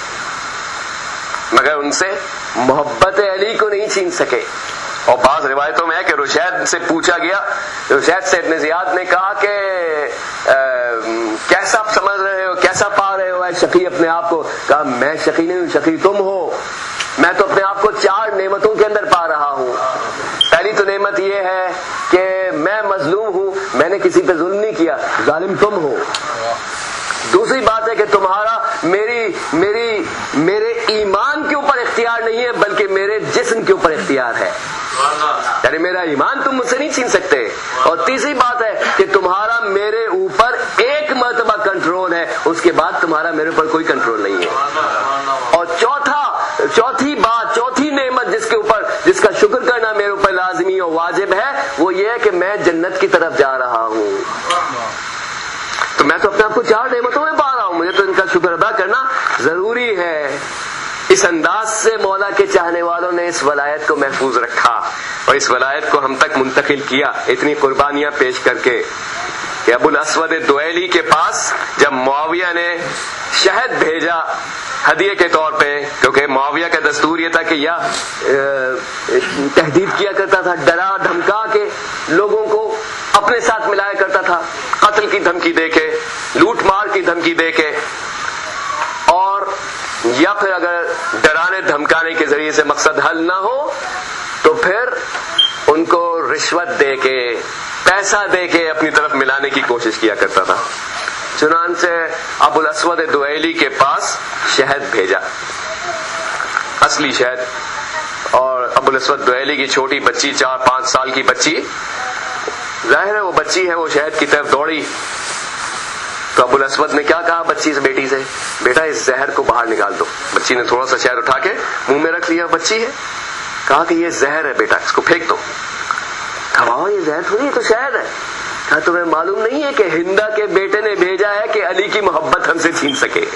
مگر ان سے محبت علی کو نہیں چھین سکے. اور بعض روایتوں میں ہے کہ رشید سے پوچھا گیا, رشید سے ابن زیاد نے کہا کہ کیسا سمجھ رہے ہو, کیسا پا رہے ہو اے شقی اپنے آپ کو؟ کہا میں شقی نہیں ہوں, شقی تم ہو. میں تو اپنے آپ کو 4 نعمتوں کے اندر پا رہا ہوں. پہلی تو نعمت یہ ہے کہ میں مظلوم ہوں, میں نے کسی پہ ظلم نہیں کیا, ظالم تم ہو. دوسری بات ہے کہ تمہارا میرے ایمان کے اوپر اختیار نہیں ہے بلکہ میرے جسم کے اوپر اختیار ہے, یعنی میرا ایمان تم مجھ سے نہیں چھین سکتے. اور تیسری بات ہے کہ تمہارا میرے اوپر ایک مرتبہ کنٹرول ہے, اس کے بعد تمہارا میرے اوپر کوئی کنٹرول نہیں ہے. اور چوتھی نعمت جس کا شکر کرنا میرے اوپر لازمی اور واجب ہے وہ یہ ہے کہ میں جنت کی طرف جا رہا ہوں. تو میں تو اپنے آپ کو 4 نعمتوں میں پا رہا ہوں, مجھے تو ان کا شکر ادا کرنا ضروری ہے. اس انداز سے مولا کے چاہنے والوں نے اس ولایت کو محفوظ رکھا اور اس ولایت کو ہم تک منتقل کیا اتنی قربانیاں پیش کر کے کہ ابو الاسود دؤیلی کے پاس جب معاویہ نے شہد بھیجا ہدیے کے طور پہ, کیونکہ معاویہ کا دستور یہ تھا کہ یا تہدید کیا کرتا تھا, ڈرا دھمکا کے لوگوں کو اپنے ساتھ ملایا کرتا تھا, قتل کی دھمکی دے کے, لوٹ مار کی دھمکی دے کے, اور یا پھر اگر ڈرانے دھمکانے کے ذریعے سے مقصد حل نہ ہو تو پھر ان کو رشوت دے کے, پیسہ دے کے اپنی طرف ملانے کی کوشش کیا کرتا تھا. چنانچہ ابو الاسود دؤیلی کے پاس شہد بھیجا, اصلی شہد, اور ابو الاسود دؤیلی کی چھوٹی بچی 4-5 سال کی بچی, ظاہر ہے وہ بچی ہے, وہ شہد کی طرف دوڑی. تو ابو الاسود نے کیا کہا بچی سے, بیٹی سے, بیٹا اس زہر کو باہر نکال دو. بچی نے تھوڑا سا شہد اٹھا کے منہ میں رکھ لیا, بچی ہے, کہا کہ یہ زہر ہے بیٹا, اس کو پھینک دو. کہا یہ زہر تھوڑی, یہ تو شہد ہے. کہا تمہیں معلوم نہیں ہے کہ ہندا کے بیٹے نے بھیجا ہے کہ علی کی محبت ہم سے چھین سکے,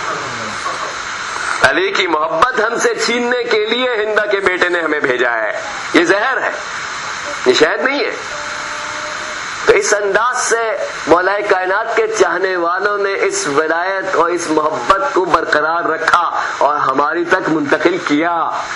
علی کی محبت ہم سے چھیننے کے لیے ہندا کے بیٹے نے ہمیں بھیجا ہے. یہ زہر ہے, یہ شہد نہیں ہے. تو اس انداز سے مولا کائنات کے چاہنے والوں نے اس ولایت اور اس محبت کو برقرار رکھا اور ہماری تک منتقل کیا.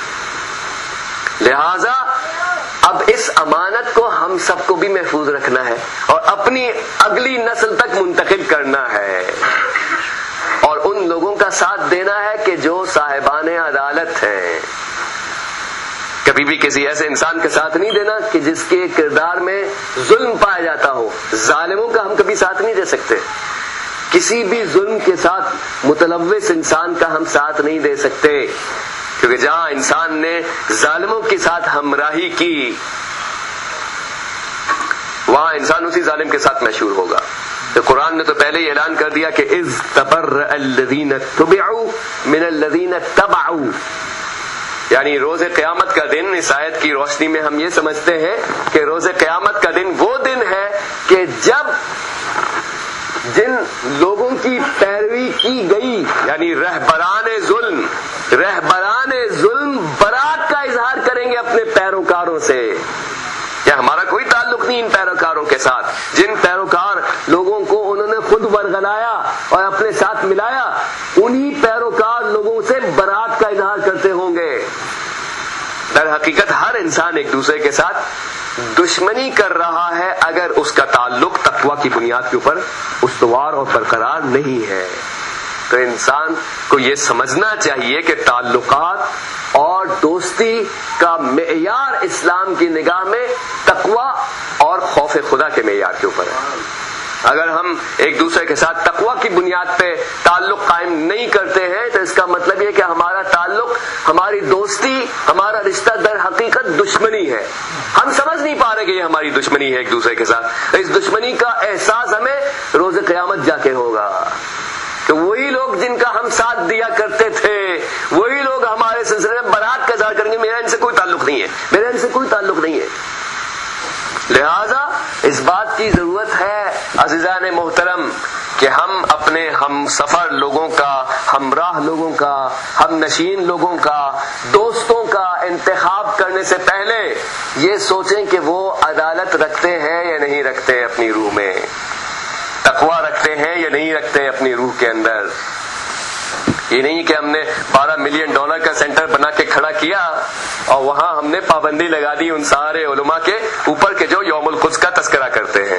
لہذا اب اس امانت کو ہم سب کو بھی محفوظ رکھنا ہے اور اپنی اگلی نسل تک منتقل کرنا ہے اور ان لوگوں کا ساتھ دینا ہے کہ جو صاحبان عدالت ہیں. کبھی بھی کسی ایسے انسان کے ساتھ نہیں دینا کہ جس کے کردار میں ظلم پایا جاتا ہو. ظالموں کا ہم کبھی ساتھ نہیں دے سکتے. کسی بھی ظلم کے ساتھ متلوث انسان کا ہم ساتھ نہیں دے سکتے، کیونکہ جہاں انسان نے ظالموں کے ساتھ ہمراہی کی وہاں انسان اسی ظالم کے ساتھ مشہور ہوگا. تو قرآن نے تو پہلے ہی اعلان کر دیا کہ اذ تبرأ الذین اتبعوا من الذین اتبعوا، یعنی روز قیامت کا دن. اس آیت کی روشنی میں ہم یہ سمجھتے ہیں کہ روز قیامت کا دن وہ دن ہے کہ جب جن لوگوں کی پیروی کی گئی، یعنی رہبران ظلم برات کا اظہار کریں گے اپنے پیروکاروں سے. کیا ہمارا کوئی تعلق نہیں ان پیروکاروں کے ساتھ؟ جن پیروکار لوگوں کو انہوں نے خود ورگلایا اور اپنے ساتھ ملایا، انہی پیروکار لوگوں سے برات کا اظہار کرتے ہوں گے. در حقیقت ہر انسان ایک دوسرے کے ساتھ دشمنی کر رہا ہے اگر اس کا تعلق تقویٰ کی بنیاد کے اوپر استوار اور برقرار نہیں ہے. تو انسان کو یہ سمجھنا چاہیے کہ تعلقات اور دوستی کا معیار اسلام کی نگاہ میں تقویٰ اور خوف خدا کے معیار کے اوپر ہے. اگر ہم ایک دوسرے کے ساتھ تقویٰ کی بنیاد پہ تعلق قائم نہیں کرتے ہیں تو اس کا مطلب یہ کہ ہمارا تعلق، ہماری دوستی، ہمارا رشتہ در حقیقت دشمنی ہے. ہم سمجھ نہیں پا رہے کہ یہ ہماری دشمنی ہے ایک دوسرے کے ساتھ. اس دشمنی کا احساس ہمیں روز قیامت جا کے ہوگا کہ وہی لوگ جن کا ہم ساتھ دیا کرتے تھے وہی لوگ ہمارے سلسلے میں برات کا اظہار کریں گے، میرا ان سے کوئی تعلق نہیں ہے، میرا ان سے کوئی تعلق نہیں ہے. لہذا اس بات کی ضرورت ہے عزیزان محترم کہ ہم اپنے ہم سفر لوگوں کا، ہمراہ لوگوں کا، ہم نشین لوگوں کا، دوستوں کا انتخاب کرنے سے پہلے یہ سوچیں کہ وہ عدالت رکھتے ہیں یا نہیں رکھتے، اپنی روح میں تقویٰ رکھتے ہیں یا نہیں رکھتے اپنی روح کے اندر. یہ نہیں کہ ہم نے $12 ملین کا سینٹر بنا کے کھڑا کیا اور وہاں ہم نے پابندی لگا دی ان سارے علماء کے اوپر کے جو یوم القدس کا تذکرہ کرتے ہیں.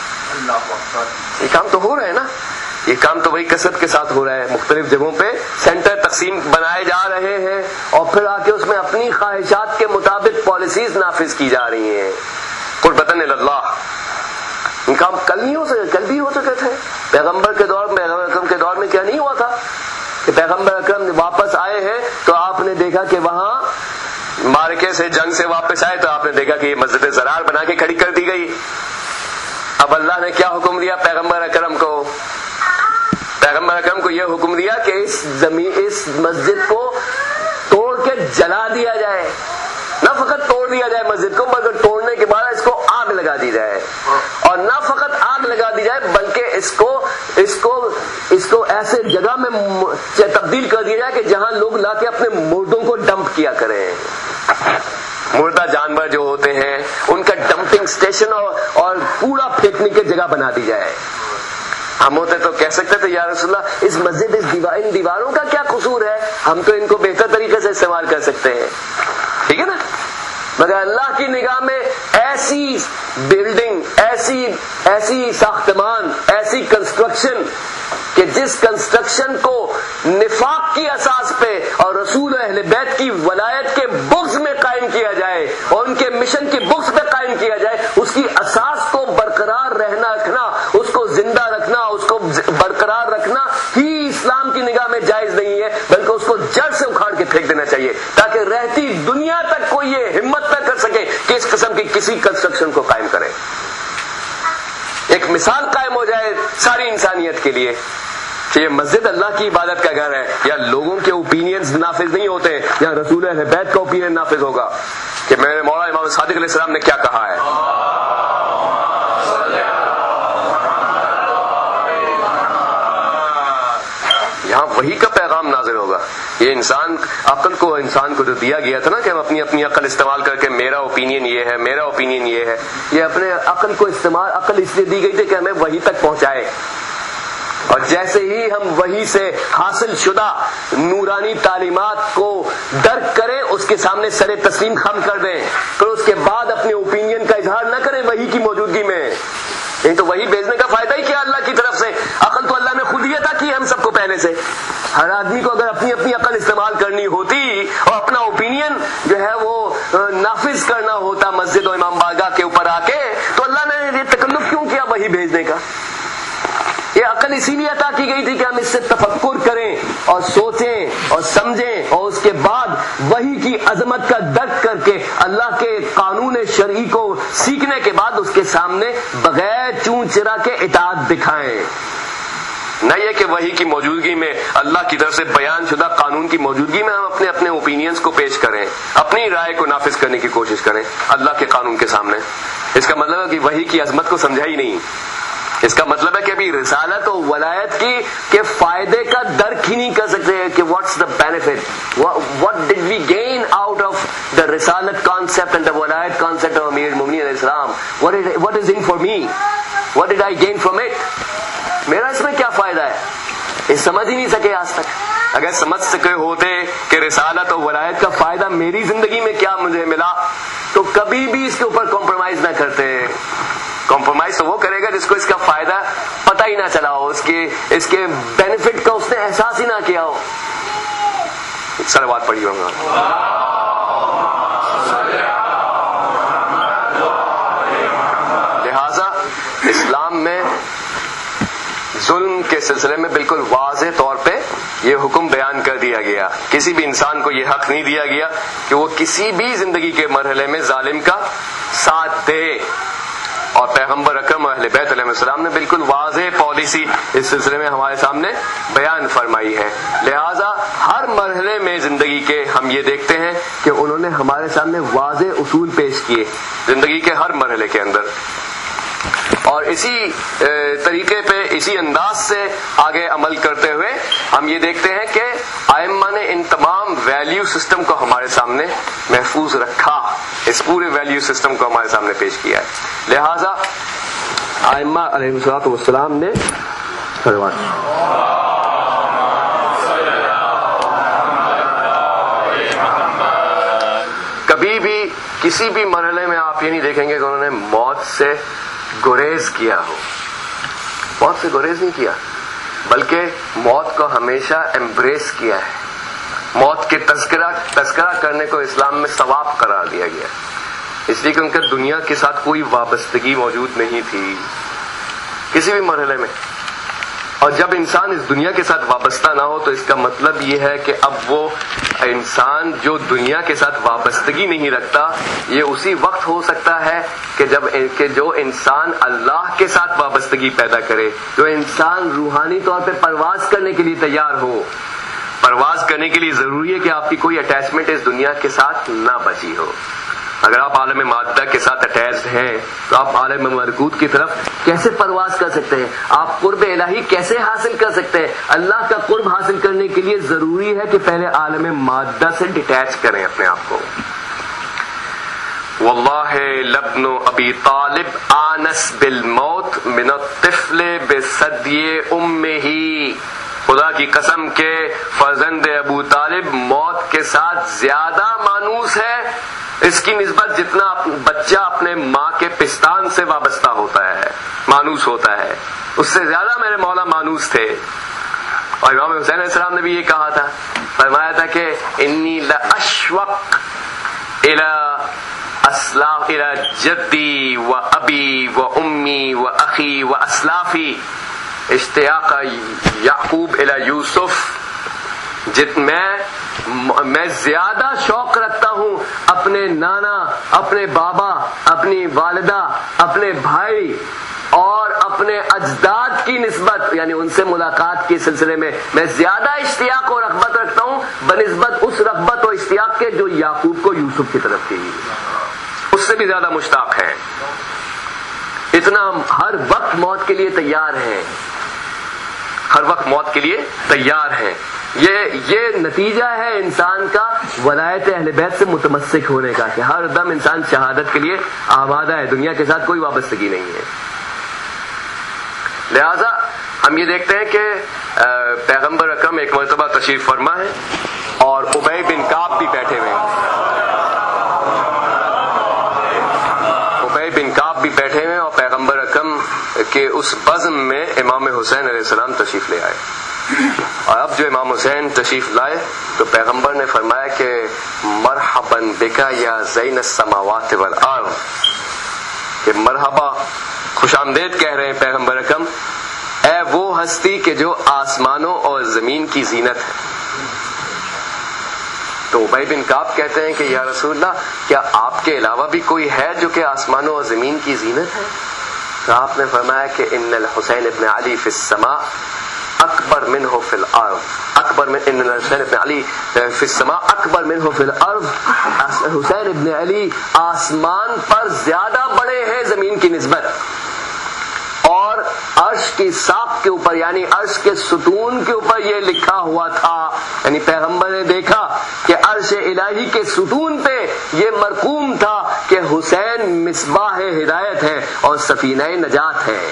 یہ کام تو ہو رہا ہے نا، یہ کام تو وہی کثرت کے ساتھ ہو رہا ہے. مختلف جگہوں پہ سینٹر تقسیم بنائے جا رہے ہیں اور پھر آ کے اس میں اپنی خواہشات کے مطابق پالیسیز نافذ کی جا رہی ہیں. قربتاً اللہ ان کام کل نہیں ہو سکے، کل بھی ہو سکے تھے. پیغمبر کے دور میں کیا نہیں ہوا تھا کہ پیغمبر اکرم واپس آئے ہیں تو آپ نے دیکھا کہ وہاں مارکے سے، جنگ سے واپس آئے تو آپ نے دیکھا کہ یہ مسجد زرار بنا کے کھڑی کر دی گئی. اب اللہ نے کیا حکم دیا پیغمبر اکرم کو؟ پیغمبر اکرم کو یہ حکم دیا کہ اس مسجد کو توڑ کے جلا دیا جائے. نہ فقط توڑ دیا جائے مسجد کو، مگر توڑنے کے بعد اس کو آگ لگا دی جائے. اور نہ فقط آگ لگا دی جائے بلکہ اس کو ایسے جگہ میں تبدیل کر دیا جائے کہ جہاں لوگ لا کے اپنے مردوں کو ڈمپ کیا کریں. مردہ جانور جو ہوتے ہیں ان کا ڈمپنگ سٹیشن اور کوڑا پھینکنے کی جگہ بنا دی جائے. ہم ہوتے تو کہہ سکتے تھے یا رسول اللہ اس مسجد ان دیواروں کا کیا قصور ہے، ہم تو ان کو بہتر طریقے سے استعمال کر سکتے ہیں. ٹھیک ہے نا؟ مگر اللہ کی نگاہ میں ایسی بلڈنگ، ایسی ساختمان، ایسی کنسٹرکشن کہ جس کنسٹرکشن کو نفاق کی اساس پہ اور رسول اہل بیت کی ولایت کے بغض میں قائم کیا جائے اور ان کے مشن کی بغض پہ قائم کیا جائے، اس کی اساس کو برقرار رکھنا، اس کو زندہ رکھنا، اس کو برقرار رکھنا ہی اسلام کی نگاہ میں جائز نہیں ہے، بلکہ اس کو جڑ سے اکھاڑ کے پھینک دینا چاہیے تاکہ رہتی دنیا تک کوئی یہ ہمت نہ کر سکے کہ اس قسم کی کسی کنسٹرکشن کو قائم کرے. ایک مثال قائم ہو جائے ساری انسانیت کے لیے کہ یہ مسجد اللہ کی عبادت کا گھر ہے، یا لوگوں کے اوپینینز نافذ نہیں ہوتے، یا رسول اہل بیت کا اوپینین نافذ ہوگا کہ میرے مولا امام صادق علیہ السلام نے کیا کہا ہے. یہاں وحی کا پیغام نازل ہوگا. یہ عقل کو جو دیا گیا تھا نا کہ ہم اپنی عقل استعمال کر کے میرا اوپینین یہ ہے، میرا اوپینین یہ ہے، یہ اپنے عقل اس لیے دی گئی تھی کہ ہمیں وحی تک پہنچائے. اور جیسے ہی ہم وحی سے حاصل شدہ نورانی تعلیمات کو درک کریں، اس کے سامنے سر تسلیم خم کر دیں، پھر اس کے بعد اپنے اوپینین کا اظہار نہ کریں وحی کی موجودگی میں. نہیں تو وہی بھیجنے کا فائدہ ہی کیا اللہ کی طرف سے؟ عقل تو اللہ نے خود ہی عطا کی ہم سب کو پہلے سے. ہر آدمی کو اگر اپنی عقل استعمال کرنی ہوتی اور اپنا اوپینین جو ہے وہ نافذ کرنا ہوتا مسجد و امام بارگاہ کے اوپر آ کے، تو اللہ نے یہ تکلف کیوں کیا وہی بھیجنے کا؟ یہ عقل اسی لیے عطا کی گئی تھی کہ ہم اس سے تفکر کریں اور سوچیں اور سمجھیں، اور اس کے بعد وحی کی عظمت کا درک کر کے اللہ کے قانون شرعی کو سیکھنے کے بعد اس کے سامنے بغیر چون چرا کے اطاعت دکھائیں. نہ یہ کہ وحی کی موجودگی میں، اللہ کی طرف سے بیان شدہ قانون کی موجودگی میں ہم اپنے اوپینینز کو پیش کریں، اپنی رائے کو نافذ کرنے کی کوشش کریں اللہ کے قانون کے سامنے. اس کا مطلب ہے کہ وحی کی عظمت کو سمجھا ہی نہیں. اس کا مطلب ہے کہ ابھی رسالت و ولایت کی کے فائدے کا درک ہی نہیں کر سکتے کہ what's the benefit, what did we gain out of the رسالت concept and the ولایت concept of امیر المومنین علیہ السلام. what is in for me, what did I gain from it. میرا اس میں کیا فائدہ ہے؟ یہ سمجھ ہی نہیں سکے آج تک. اگر سمجھ سکے ہوتے کہ رسالت و ولایت کا فائدہ میری زندگی میں کیا مجھے ملا، تو کبھی بھی اس کے اوپر کمپرومائز نہ کرتے. کمپرومائز تو وہ کرے گا جس کو اس کا فائدہ پتہ ہی نہ چلا ہو، اس کے بینیفٹ کا اس نے احساس ہی نہ کیا ہو. صلوات پڑھی ہوگا. لہذا اسلام میں ظلم کے سلسلے میں بالکل واضح طور پہ یہ حکم بیان کر دیا گیا. کسی بھی انسان کو یہ حق نہیں دیا گیا کہ وہ کسی بھی زندگی کے مرحلے میں ظالم کا ساتھ دے. اور پیغمبر اکرم و اہل بیت علیہ السلام نے بالکل واضح پالیسی اس سلسلے میں ہمارے سامنے بیان فرمائی ہے. لہذا ہر مرحلے میں زندگی کے ہم یہ دیکھتے ہیں کہ انہوں نے ہمارے سامنے واضح اصول پیش کیے زندگی کے ہر مرحلے کے اندر. اور اسی طریقے پہ اسی انداز سے آگے عمل کرتے ہوئے ہم یہ دیکھتے ہیں کہ ائمہ نے ان تمام ویلیو سسٹم کو ہمارے سامنے محفوظ رکھا، اس پورے ویلیو سسٹم کو ہمارے سامنے پیش کیا ہے. لہذا ائمہ علیہ الصلوۃ والسلام نے کبھی بھی کسی بھی مرحلے میں آپ یہ نہیں دیکھیں گے کہ انہوں نے موت سے گریز کیا ہو. موت سے گریز نہیں کیا، بلکہ موت کو ہمیشہ ایمبریس کیا ہے. موت کے تذکرہ کرنے کو اسلام میں ثواب قرار دیا گیا، اس لیے کہ ان کا دنیا کے ساتھ کوئی وابستگی موجود نہیں تھی کسی بھی مرحلے میں. اور جب انسان اس دنیا کے ساتھ وابستہ نہ ہو تو اس کا مطلب یہ ہے کہ اب وہ انسان جو دنیا کے ساتھ وابستگی نہیں رکھتا، یہ اسی وقت ہو سکتا ہے کہ جو انسان اللہ کے ساتھ وابستگی پیدا کرے، جو انسان روحانی طور پہ پرواز کرنے کے لیے تیار ہو. پرواز کرنے کے لیے ضروری ہے کہ آپ کی کوئی اٹیچمنٹ اس دنیا کے ساتھ نہ بچی ہو. اگر آپ عالم مادہ کے ساتھ اٹیچڈ ہیں تو آپ عالم ملکوت کی طرف کیسے پرواز کر سکتے ہیں؟ آپ قرب الہی کیسے حاصل کر سکتے ہیں؟ اللہ کا قرب حاصل کرنے کے لیے ضروری ہے کہ پہلے عالم مادہ سے ڈیٹیچ کریں اپنے آپ کو. واللہ لابن ابی طالب آنس بالموت من الطفل بثدی امہ. خدا کی قسم کے فرزند ابو طالب موت کے ساتھ زیادہ مانوس ہے اس کی نسبت جتنا بچہ اپنے ماں کے پستان سے وابستہ ہوتا ہے، مانوس ہوتا ہے، اس سے زیادہ میرے مولا مانوس تھے. اور امام حسین علیہ السلام نے بھی یہ کہا تھا، فرمایا تھا کہ انی لاشوق الی جدی و ابی و امی و اخی و اسلافی اشتیاق یعقوب الی یوسف. میں زیادہ شوق رکھتا ہوں اپنے نانا، اپنے بابا، اپنی والدہ، اپنے بھائی اور اپنے اجداد کی نسبت، یعنی ان سے ملاقات کے سلسلے میں زیادہ اشتیاق اور رغبت رکھتا ہوں بنسبت اس رغبت اور اشتیاق کے جو یعقوب کو یوسف کی طرف کی. اس سے بھی زیادہ مشتاق ہے. اتنا ہر وقت موت کے لیے تیار ہیں. ہر وقت موت کے لیے تیار ہیں. یہ نتیجہ ہے انسان کا ولایت اہل بیت سے متمسک ہونے کا کہ ہر دم انسان شہادت کے لیے آمادہ ہے, دنیا کے ساتھ کوئی وابستگی نہیں ہے. لہذا ہم یہ دیکھتے ہیں کہ پیغمبر اکرم ایک مرتبہ تشریف فرما ہے اور ابی بن کعب بھی بیٹھے ہوئے ہیں. ابی بن کعب بھی بیٹھے ہوئے ہیں اور پیغمبر اکرم کے اس بزم میں امام حسین علیہ السلام تشریف لے آئے. اور اب جو امام حسین تشریف لائے تو پیغمبر نے فرمایا کہ مرحبا بکا یا زین السماوات والارض, کہ مرحبا, خوش آمدید کہہ رہے ہیں پیغمبر اکرم, اے وہ ہستی کہ جو آسمانوں اور زمین کی زینت ہے. تو ابی بن کعب کہتے ہیں کہ یا رسول اللہ, کیا آپ کے علاوہ بھی کوئی ہے جو کہ آسمانوں اور زمین کی زینت ہے؟ تو آپ نے فرمایا کہ ان الحسین ابن علی فی السماء اکبر منہ فی الارض, ان الحسین ابن علی فی السماء اکبر منہ فی الارض, حسین ابن علی آسمان پر زیادہ بڑے ہیں زمین کی نسبت. اور عرش کی ساق کے اوپر یعنی عرش کے ستون کے اوپر یہ لکھا ہوا تھا, یعنی پیغمبر نے دیکھا کہ عرش الہی کے ستون پہ یہ مرقوم تھا کہ حسین مصباح ہدایت ہے اور سفینہ نجات ہے.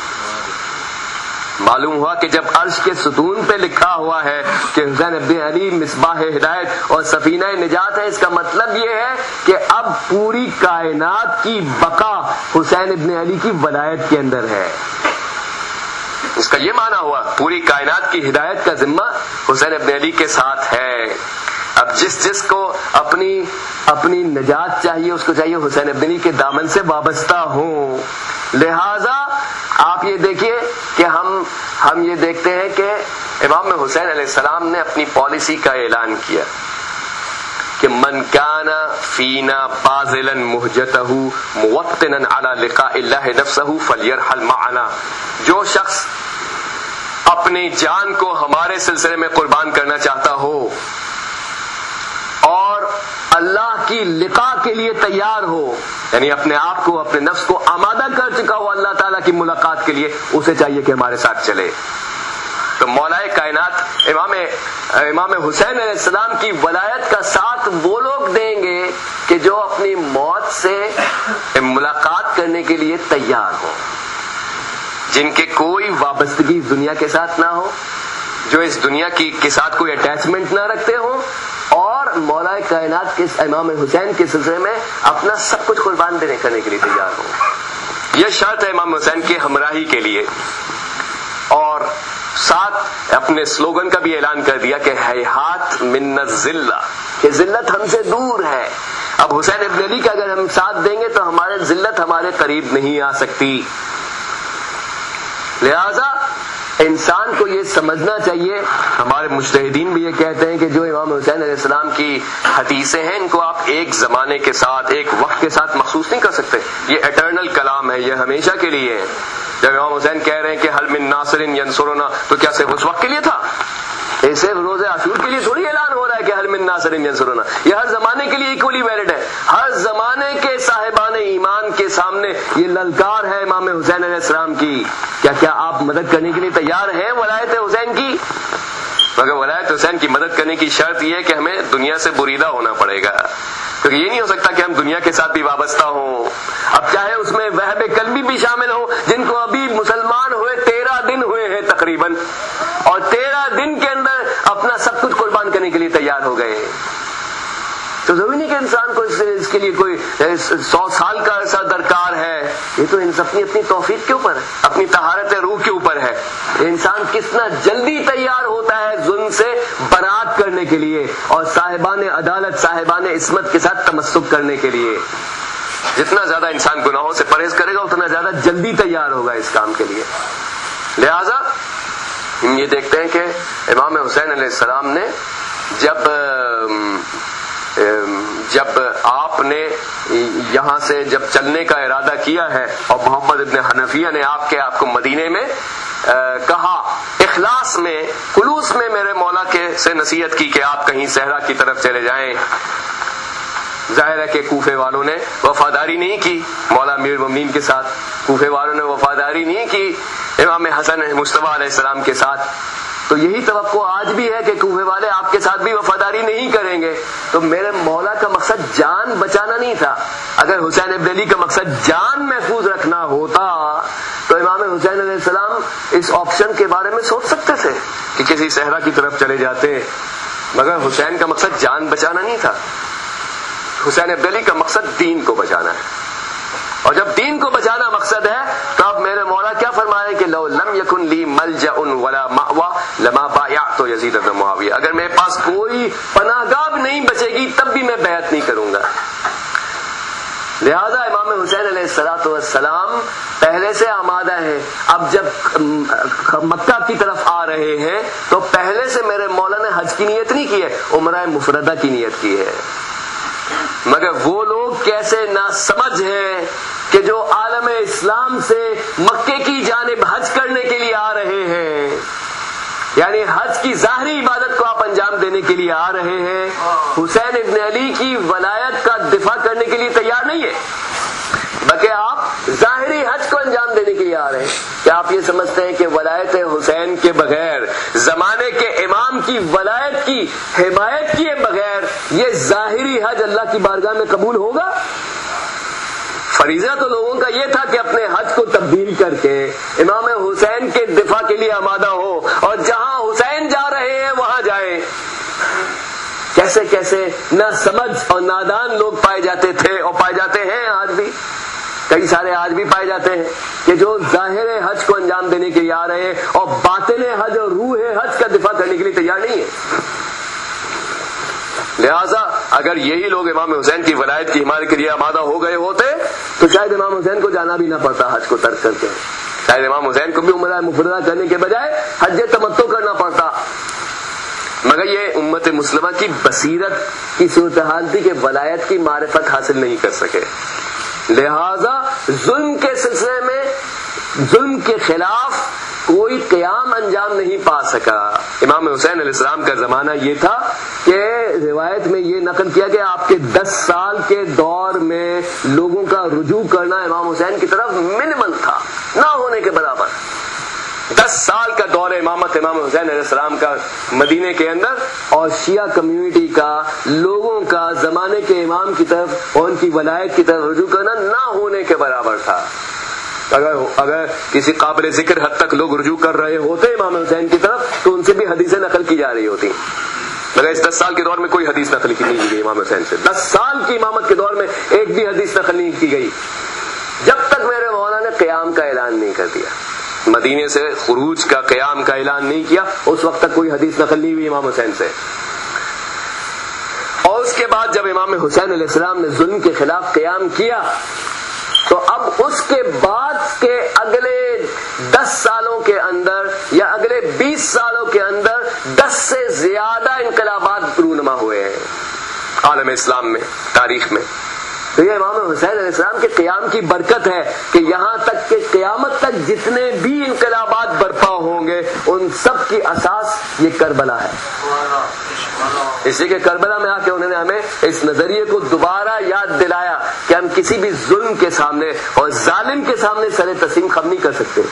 معلوم ہوا کہ جب عرش کے ستون پہ لکھا ہوا ہے کہ حسین ابن علی مصباح ہدایت اور سفینہ نجات ہے, اس کا مطلب یہ ہے کہ اب پوری کائنات کی بقا حسین ابن علی کی ولایت کے اندر ہے. اس کا یہ معنی ہوا پوری کائنات کی ہدایت کا ذمہ حسین ابن علی کے ساتھ ہے. اب جس کو اپنی نجات چاہیے اس کو چاہیے حسین ابن علی کے دامن سے وابستہ ہوں. لہذا آپ یہ دیکھیے کہ ہم یہ دیکھتے ہیں کہ امام حسین علیہ السلام نے اپنی پالیسی کا اعلان کیا کہ من کان فینا باذلا مہجتہ موطنا علی لقاء اللہ نفسہ فلیرحل معنا, جو شخص اپنی جان کو ہمارے سلسلے میں قربان کرنا چاہتا ہو اور اللہ کی لقاء کے لیے تیار ہو, یعنی اپنے آپ کو اپنے نفس کو آمادہ کر چکا ہو اللہ تعالیٰ کی ملاقات کے لیے, اسے چاہیے کہ ہمارے ساتھ چلے. تو مولا کائنات امام حسین علیہ السلام کی ولایت کا ساتھ وہ لوگ دیں گے کہ جو اپنی موت سے ملاقات کرنے کے لیے تیار ہو, جن کے کوئی وابستگی اس دنیا کے ساتھ نہ ہو, جو اس دنیا کے ساتھ کوئی اٹیچمنٹ نہ رکھتے ہوں اور مولا کائنات کے امام حسین کے سلسلے میں اپنا سب کچھ قربان کرنے کے لیے تیار ہوں. یہ شرط ہے امام حسین کی ہمراہی کے لیے. اور ساتھ اپنے سلوگن کا بھی اعلان کر دیا کہ ہیہات من الذلہ, کہ ذلت ہم سے دور ہے. اب حسین ابن علی کا اگر ہم ساتھ دیں گے تو ہمارے ذلت ہمارے قریب نہیں آ سکتی. لہذا انسان کو یہ سمجھنا چاہیے, ہمارے مجتہدین بھی یہ کہتے ہیں کہ جو امام حسین علیہ السلام کی حدیثیں ہیں ان کو آپ ایک زمانے کے ساتھ ایک وقت کے ساتھ مخصوص نہیں کر سکتے, یہ ایٹرنل کلام ہے, یہ ہمیشہ کے لیے ہے. جب امام حسین کہہ رہے ہیں کہ حل من ناصر ینصرنا, تو کیا صرف اس وقت کے لیے تھا؟ ایسے روز عاشور کے لیے تھوڑی اعلان ہو رہا ہے کہ حل من ناصر ینصرنا, یہ ہر زمانے کے لیے ایکولی ویلڈ ہے. ہر زمانے کے صاحبان ایمان کے سامنے یہ للکار ہے امام حسین علیہ السلام کی, کیا آپ مدد کرنے کے لیے تیار ہیں ولایت حسین کی؟ مگر ولایت حسین کی مدد کرنے کی شرط یہ ہے کہ ہمیں دنیا سے بریدہ ہونا پڑے گا, کیونکہ یہ نہیں ہو سکتا کہ ہم دنیا کے ساتھ بھی وابستہ ہوں. اب چاہے اس میں وہب قلبی بھی شامل ہو, جن کو ابھی مسلمان ہوئے 13 دن ہوئے ہیں تقریباً, اور 13 دن کے اندر اپنا سب کچھ قربان کرنے کے لیے تیار ہو گئے. تو ضروری نہیں کہ انسان کو اس کے لیے کوئی 100 سال کا عرصہ درکار ہے. یہ تو اپنی توفیق کے اوپر ہے, اپنی طہارت روح کے اوپر ہے. انسان کتنا جلدی تیار ہوتا ہے ظلم سے برات کرنے کے لیے اور صاحبان عدالت صاحبان عصمت کے ساتھ تمسک کرنے کے لیے. جتنا زیادہ انسان گناہوں سے پرہیز کرے گا اتنا زیادہ جلدی تیار ہوگا اس کام کے لیے. لہذا ہم یہ دیکھتے ہیں کہ امام حسین علیہ السلام نے جب آپ نے یہاں سے جب چلنے کا ارادہ کیا ہے اور محمد ابن حنفیہ نے آپ کو مدینے میں کہا, اخلاص میں خلوص میں میرے مولا کے سے نصیحت کی کہ آپ کہیں صحرا کی طرف چلے جائیں. ظاہر ہے کہ کوفے والوں نے وفاداری نہیں کی مولا امیر المومنین کے ساتھ, کوفے والوں نے وفاداری نہیں کی امام حسن مصطفیٰ علیہ السلام کے ساتھ، تو یہی توقع آج بھی ہے کہ کوفے والے آپ کے ساتھ بھی وفاداری نہیں کریں گے. تو میرے مولا کا مقصد جان بچانا نہیں تھا. اگر حسین ابن علی کا مقصد جان محفوظ رکھنا ہوتا تو امام حسین علیہ السلام اس آپشن کے بارے میں سوچ سکتے تھے کہ کسی صحرا کی طرف چلے جاتے، مگر حسین کا مقصد جان بچانا نہیں تھا. حسین ابن علی کا مقصد دین کو بچانا ہے، اور جب دین کو بچانا مقصد ہے تو اب میرے مولا کیا فرما رہے ہیں کہ لو لم یکن لی ملجأ ولا مأوى لما بایعت یزید بن معاویہ، اگر میرے پاس کوئی پناہ گاہ نہیں بچے گی تب بھی میں بیعت نہیں کروں گا. لہذا امام حسین علیہ السلام پہلے سے آمادہ ہے. اب جب مکہ کی طرف آ رہے ہیں تو پہلے سے میرے مولا نے حج کی نیت نہیں کی ہے، عمرہ مفردہ کی نیت کی ہے. مگر وہ لوگ کیسے ناسمجھ ہیں کہ جو عالم اسلام سے مکے کی جانب حج کرنے کے لیے آ رہے ہیں، یعنی حج کی ظاہری عبادت کو آپ انجام دینے کے لیے آ رہے ہیں، حسین ابن علی کی ولایت کا دفاع کرنے کے لیے تیار نہیں ہے، بلکہ آپ ظاہری حج کو انجام دینے کے لیے آ رہے ہیں. کیا آپ یہ سمجھتے ہیں کہ ولایت حسین کے بغیر، زمانے کے امام کی ولایت کی حمایت کیے بغیر یہ ظاہری حج اللہ کی بارگاہ میں قبول ہوگا؟ فریضہ تو لوگوں کا یہ تھا کہ اپنے حج کو تبدیل کر کے امام حسین کے دفاع کے لیے آمادہ ہو، اور جہاں حسین جا رہے ہیں وہاں جائیں. کیسے کیسے نہ سمجھ اور نادان لوگ پائے جاتے تھے اور پائے جاتے ہیں، آج بھی کئی سارے آج بھی پائے جاتے ہیں کہ جو ظاہر حج کو انجام دینے کے لیے آ رہے ہیں اور باطن حج اور روح حج کا دفاع کرنے کے لیے تیار نہیں ہے. لہذا اگر یہی لوگ امام حسین کی ولایت کی حمایت کے لیے آمادہ ہو گئے ہوتے تو شاید امام حسین کو جانا بھی نہ پڑتا حج کو ترک کر کے، شاید امام حسین کو بھی عمرہ مفردہ کرنے کے بجائے حج تمتع کرنا پڑتا. مگر یہ امت مسلمہ کی بصیرت کی صورتحال تھی کہ ولایت کی معرفت حاصل نہیں کر سکے. لہذا ظلم کے سلسلے میں ظلم کے خلاف کوئی قیام انجام نہیں پا سکا. امام حسین علیہ السلام کا زمانہ یہ تھا کہ روایت میں یہ نقل کیا کہ آپ کے 10 سال کے دور میں لوگوں کا رجوع کرنا امام حسین کی طرف منیمل تھا، نہ ہونے کے برابر. 10 سال کا دور امامت امام حسین علیہ السلام کا مدینے کے اندر، اور شیعہ کمیونٹی کا، لوگوں کا زمانے کے امام کی طرف اور ان کی ولایت کی طرف رجوع کرنا نہ ہونے کے برابر تھا. اگر کسی قابل ذکر حد تک لوگ رجوع کر رہے ہوتے امام حسین کی طرف تو ان سے بھی حدیثیں نقل کی جا رہی ہوتی، مگر اس 10 سال کے دور میں کوئی حدیث نقل کی نہیں گئی امام حسین سے. 10 سال کی امامت کے دور میں ایک بھی حدیث نقل نہیں کی گئی جب تک میرے مولانا نے قیام کا اعلان نہیں کر دیا، مدینے سے خروج کا، قیام کا اعلان نہیں کیا. اس وقت تک کوئی حدیث نقل نہیں ہوئی امام حسین سے. اور اس کے بعد جب امام حسین علیہ السلام نے ظلم کے خلاف قیام کیا تو اب اس کے بعد کے اگلے 10 سالوں کے اندر یا اگلے 20 سالوں کے اندر 10 سے زیادہ انقلابات رونما ہوئے ہیں عالم اسلام میں، تاریخ میں. تو یہ امام حسین علیہ السلام کے قیام کی برکت ہے کہ یہاں تک کہ قیامت تک جتنے بھی انقلابات برپا ہوں گے ان سب کی اساس یہ کربلا ہے. اس لیے کہ کربلا میں آ کے انہوں نے ہمیں اس نظریے کو دوبارہ یاد دلایا کہ ہم کسی بھی ظلم کے سامنے اور ظالم کے سامنے سر تسلیم خم نہیں کر سکتے.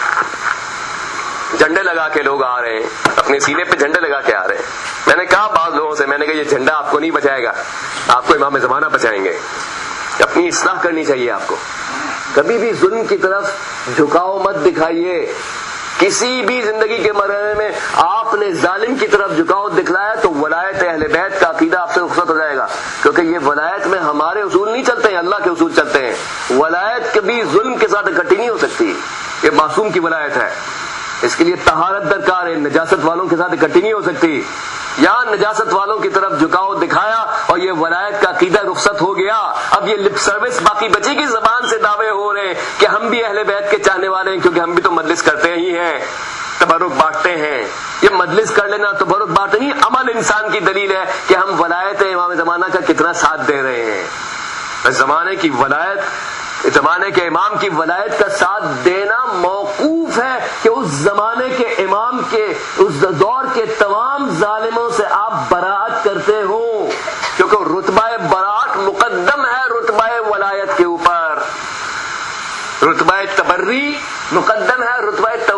جھنڈے لگا کے لوگ آ رہے ہیں، اپنے سینے پہ جھنڈے لگا کے آ رہے ہیں. میں نے کہا بعض لوگوں سے، میں نے کہا یہ جھنڈا آپ کو نہیں بچائے گا، آپ کو امام زمانہ بچائیں گے. اپنی اصلاح کرنی چاہیے آپ کو. کبھی بھی ظلم کی طرف جھکاؤ مت دکھائیے. کسی بھی زندگی کے مرحلے میں آپ نے ظالم کی طرف جھکاؤ دکھلایا تو ولایت اہل بیت کا عقیدہ آپ سے رخصت ہو جائے گا، کیونکہ یہ ولایت میں ہمارے اصول نہیں چلتے ہیں، اللہ کے اصول چلتے ہیں. ولایت کبھی ظلم کے ساتھ اکٹھی نہیں ہو سکتی، یہ معصوم کی ولایت ہے. اس کے لیے طہارت درکار ہے، نجاست والوں کے ساتھ اکٹھی نہیں ہو سکتی. یہاں نجاست والوں کی طرف جھکاؤ دکھایا اور یہ ولایت کا عقیدہ رخصت ہو گیا. اب یہ لپ سروس باقی بچی کی زبان سے دعوے ہو رہے ہیں کہ ہم بھی اہل بیت کے چاہنے والے ہیں، کیونکہ ہم بھی تو مجلس کرتے ہی ہیں، تبرک بانٹتے ہیں. یہ مجلس کر لینا، تبرک بانٹنا نہیں، عمل انسان کی دلیل ہے کہ ہم ولایت امام زمانہ کا کتنا ساتھ دے رہے ہیں. زمانے کی ولایت، زمانے کے امام کی ولایت کا ساتھ دینا موقوف ہے کہ اس زمانے کے امام کے، اس دور کے تمام ظالموں سے آپ براءت کرتے ہو، کیونکہ رتبہ براءت مقدم ہے رتبہ ولایت کے اوپر. رتبہ تبری مقدم ہے رتبہ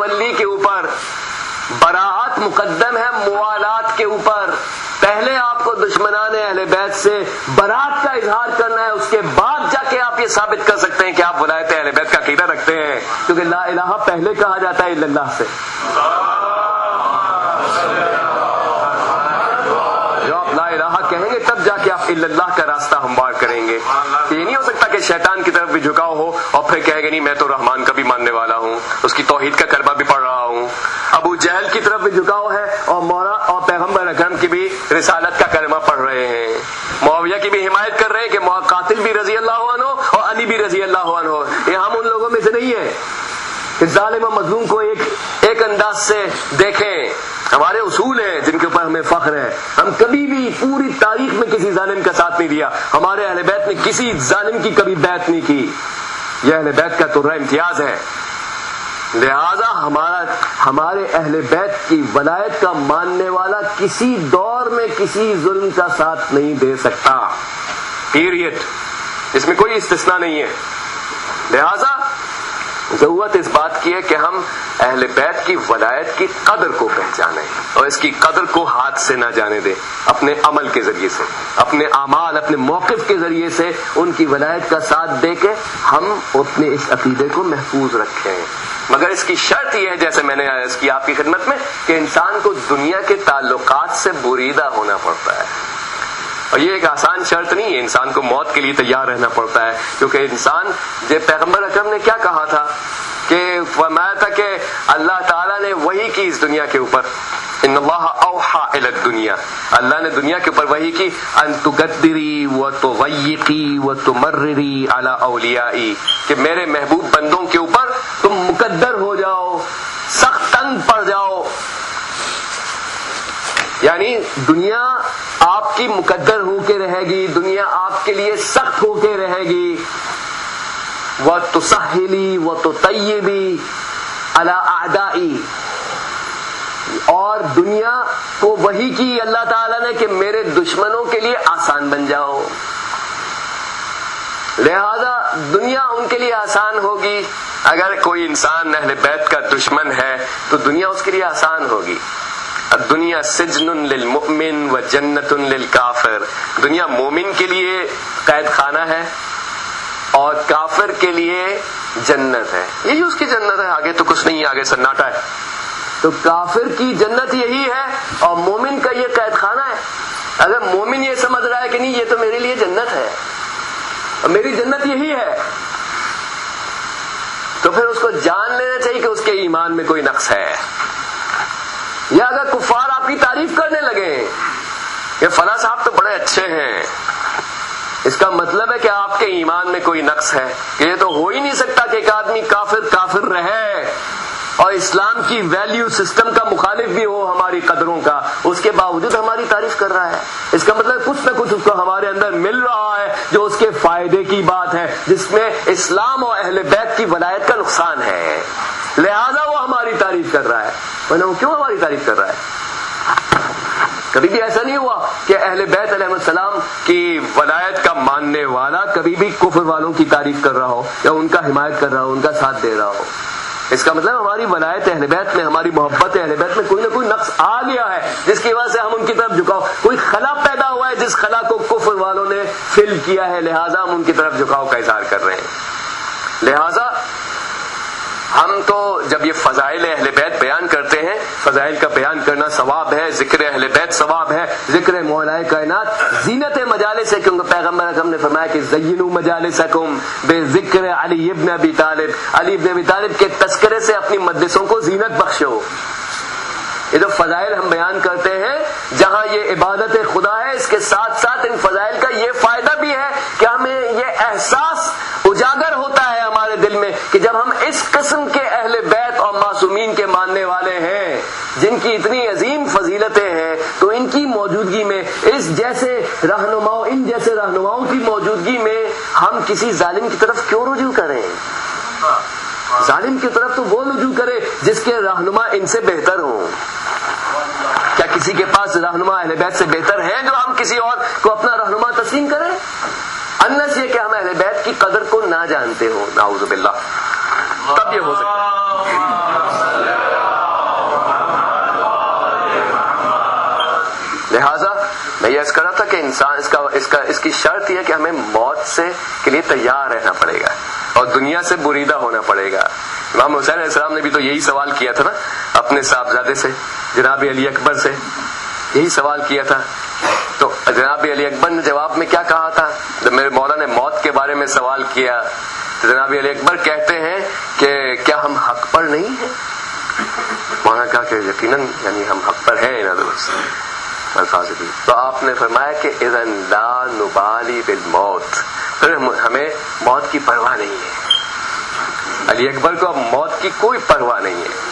مقدم ہے موالات کے اوپر. پہلے آپ کو دشمنان اہل بیت سے برات کا اظہار کرنا ہے, اس کے بعد جا کے آپ یہ ثابت کر سکتے ہیں کہ آپ ولایت اہل بیت کا عقیدہ رکھتے ہیں, کیونکہ لا الہ پہلے کہا جاتا ہے الا اللہ سے. جو آپ لا الہ کہیں گے تب جا کے آپ الا اللہ کا راستہ ہموار کریں گے. یہ نہیں ہو سکتا کہ شیطان کی طرف بھی جھکاؤ ہو اور پھر کہے گا نہیں میں تو رحمان کا بھی ماننے والا ہوں, اس کی توحید کا کلمہ بھی پڑھ رہا ہوں. ابو جہل کی طرف بھی جھکاؤ ہے اور مولا اور پیغمبر اکرم کی بھی رسالت کا کلمہ پڑھ رہے ہیں. معاویہ کی بھی حمایت کر رہے ہیں کہ قاتل بھی رضی اللہ عنہ اور علی بھی رضی اللہ عنہ. یہ ہم ان لوگوں میں سے نہیں ہیں کہ ظالم و مظلوم کو ایک انداز سے دیکھیں. ہمارے اصول ہیں جن کے اوپر ہمیں فخر ہے. ہم کبھی بھی پوری تاریخ میں کسی ظالم کا ساتھ نہیں دیا. ہمارے اہل بیت نے کسی ظالم کی کبھی بیعت نہیں کی. یہ اہل بیت کا ترہ امتیاز ہے. لہذا ہمارے اہل بیت کی ولایت کا ماننے والا کسی دور میں کسی ظلم کا ساتھ نہیں دے سکتا. پیریڈ. اس میں کوئی استثناء نہیں ہے. لہذا ضرورت اس بات کی ہے کہ ہم اہل بیت کی ولایت کی قدر کو پہچانیں اور اس کی قدر کو ہاتھ سے نہ جانے دیں. اپنے عمل کے ذریعے سے, اپنے اعمال, اپنے موقف کے ذریعے سے ان کی ولایت کا ساتھ دے کے ہم اپنے اس عقیدے کو محفوظ رکھیں. مگر اس کی شرط یہ ہے, جیسے میں نے عرض کی آپ کی خدمت میں, کہ انسان کو دنیا کے تعلقات سے بریدہ ہونا پڑتا ہے. اور یہ ایک آسان شرط نہیں ہے. انسان کو موت کے لیے تیار رہنا پڑتا ہے, کیونکہ انسان پیغمبر اکرم نے کیا کہا تھا کہ فرمایا تھا کہ اللہ تعالیٰ نے وحی کی اس دنیا کے اوپر, ان اللہ اوحا الی الدنیا, اللہ نے دنیا کے اوپر وحی کی, ان تقدری وتضیقی وتمرری علی اولیائی, کہ میرے محبوب بندوں کے اوپر تم مقدر ہو جاؤ, سخت تنگ پڑ جاؤ. یعنی دنیا آپ کی مقدر ہو کے رہے گی, دنیا آپ کے لیے سخت ہو کے رہے گی. وَتُسَهِّلِي وَتُطَيِّبِي عَلَىٰ أَعْدَائِي, اور دنیا کو وحی کی اللہ تعالیٰ نے کہ میرے دشمنوں کے لیے آسان بن جاؤ. لہذا دنیا ان کے لیے آسان ہوگی. اگر کوئی انسان اہل بیت کا دشمن ہے تو دنیا اس کے لیے آسان ہوگی. الدنیا سجن للمؤمن و جنت للکافر, دنیا مومن کے لیے قید خانہ ہے اور کافر کے لیے جنت ہے. یہی اس کی جنت ہے, آگے تو کچھ نہیں, آگے سناٹا ہے. تو کافر کی جنت یہی ہے اور مومن کا یہ قید خانہ ہے. اگر مومن یہ سمجھ رہا ہے کہ نہیں یہ تو میرے لیے جنت ہے اور میری جنت یہی ہے, تو پھر اس کو جان لینا چاہیے کہ اس کے ایمان میں کوئی نقص ہے. یا اگر کفار آپ کی تعریف کرنے لگے کہ فلاں صاحب تو بڑے اچھے ہیں, اس کا مطلب ہے کہ آپ کے ایمان میں کوئی نقص ہے. کہ یہ تو ہو ہی نہیں سکتا کہ ایک آدمی کافر رہے اور اسلام کی ویلیو سسٹم کا مخالف بھی ہو ہماری قدروں کا, اس کے باوجود ہماری تعریف کر رہا ہے. اس کا مطلب کچھ نہ کچھ اس کو ہمارے اندر مل رہا ہے جو اس کے فائدے کی بات ہے, جس میں اسلام اور اہل بیت کی ولایت کا نقصان ہے. لہذا وہ ہماری تعریف کر رہا ہے. ورنہ وہ کیوں ہماری تعریف کر رہا ہے؟ کبھی بھی ایسا نہیں ہوا کہ اہل بیت علیہ السلام کی ولایت کا ماننے والا کبھی بھی کفر والوں کی تعریف کر رہا ہو یا ان کا حمایت کر رہا ہو, ان کا ساتھ دے رہا ہو. اس کا مطلب ہماری ولایت اہل بیت میں, ہماری محبت اہل بیت میں کوئی نہ کوئی نقص آ گیا ہے جس کی وجہ سے ہم ان کی طرف جھکاؤ, کوئی خلا پیدا ہوا ہے جس خلا کو کفر والوں نے فل کیا ہے, لہذا ہم ان کی طرف جھکاؤ کا اظہار کر رہے ہیں. لہذا ہم تو جب یہ فضائل اہل بیت بیان کرتے ہیں, فضائل کا بیان کرنا ثواب ہے, ذکر اہل بیت ثواب ہے, ذکر مولا کائنات زینت مجالس ہے, کیونکہ پیغمبر اکرم نے فرمایا کہ زینوا مجالسکم بذکر علی ابن ابی طالب, علی ابن ابی طالب کے تذکرے سے اپنی مجلسوں کو زینت بخشو. یہ جو فضائل ہم بیان کرتے ہیں, جہاں یہ عبادت خدا ہے, اس کے ساتھ ساتھ ان فضائل کا یہ فائدہ بھی ہے کہ ہمیں یہ احساس اجاگر ہوتا ہے ہمارے دل میں کہ جب ہم اس قسم کے اہل بیت اور معصومین کے ماننے والے ہیں جن کی اتنی عظیم فضیلتیں ہیں, تو ان کی موجودگی میں, اس جیسے رہنماؤں, ان جیسے رہنماؤں کی موجودگی میں ہم کسی ظالم کی طرف کیوں رجوع کریں؟ ظالم کی طرف تو وہ رجوع کرے جس کے رہنما ان سے بہتر ہوں. کیا کسی کے پاس رہنما اہل بیت سے بہتر ہے جو ہم کسی اور کو اپنا رہنما تسلیم کریں؟ انس یہ کہ ہم اہل بیت کی قدر کو نہ جانتے ہوں, نعوذ باللہ, تب یہ ہو سکتا ہے. لہٰذا میں یہ عرض کر رہا تھا کہ انسان اس کی شرط یہ ہے کہ ہمیں موت کے لیے تیار رہنا پڑے گا اور دنیا سے بریدہ ہونا پڑے گا. امام حسین علیہ السلام نے بھی تو یہی سوال کیا تھا نا اپنے صاحبزادے سے، جناب علی اکبر سے یہی سوال کیا تھا. تو جناب علی اکبر نے جواب میں کیا کہا تھا؟ جب میرے مولا نے موت کے بارے میں سوال کیا تو جناب علی اکبر کہتے ہیں کہ کیا ہم حق پر نہیں ہیں؟ مولانا کہا کہ یقیناً یعنی ہم حق پر ہیں. الفاظ بھی تو آپ نے فرمایا کہ اذن لا نبالی بالموت، پھر ہمیں موت کی پرواہ نہیں ہے. علی اکبر کو اب موت کی کوئی پرواہ نہیں ہے.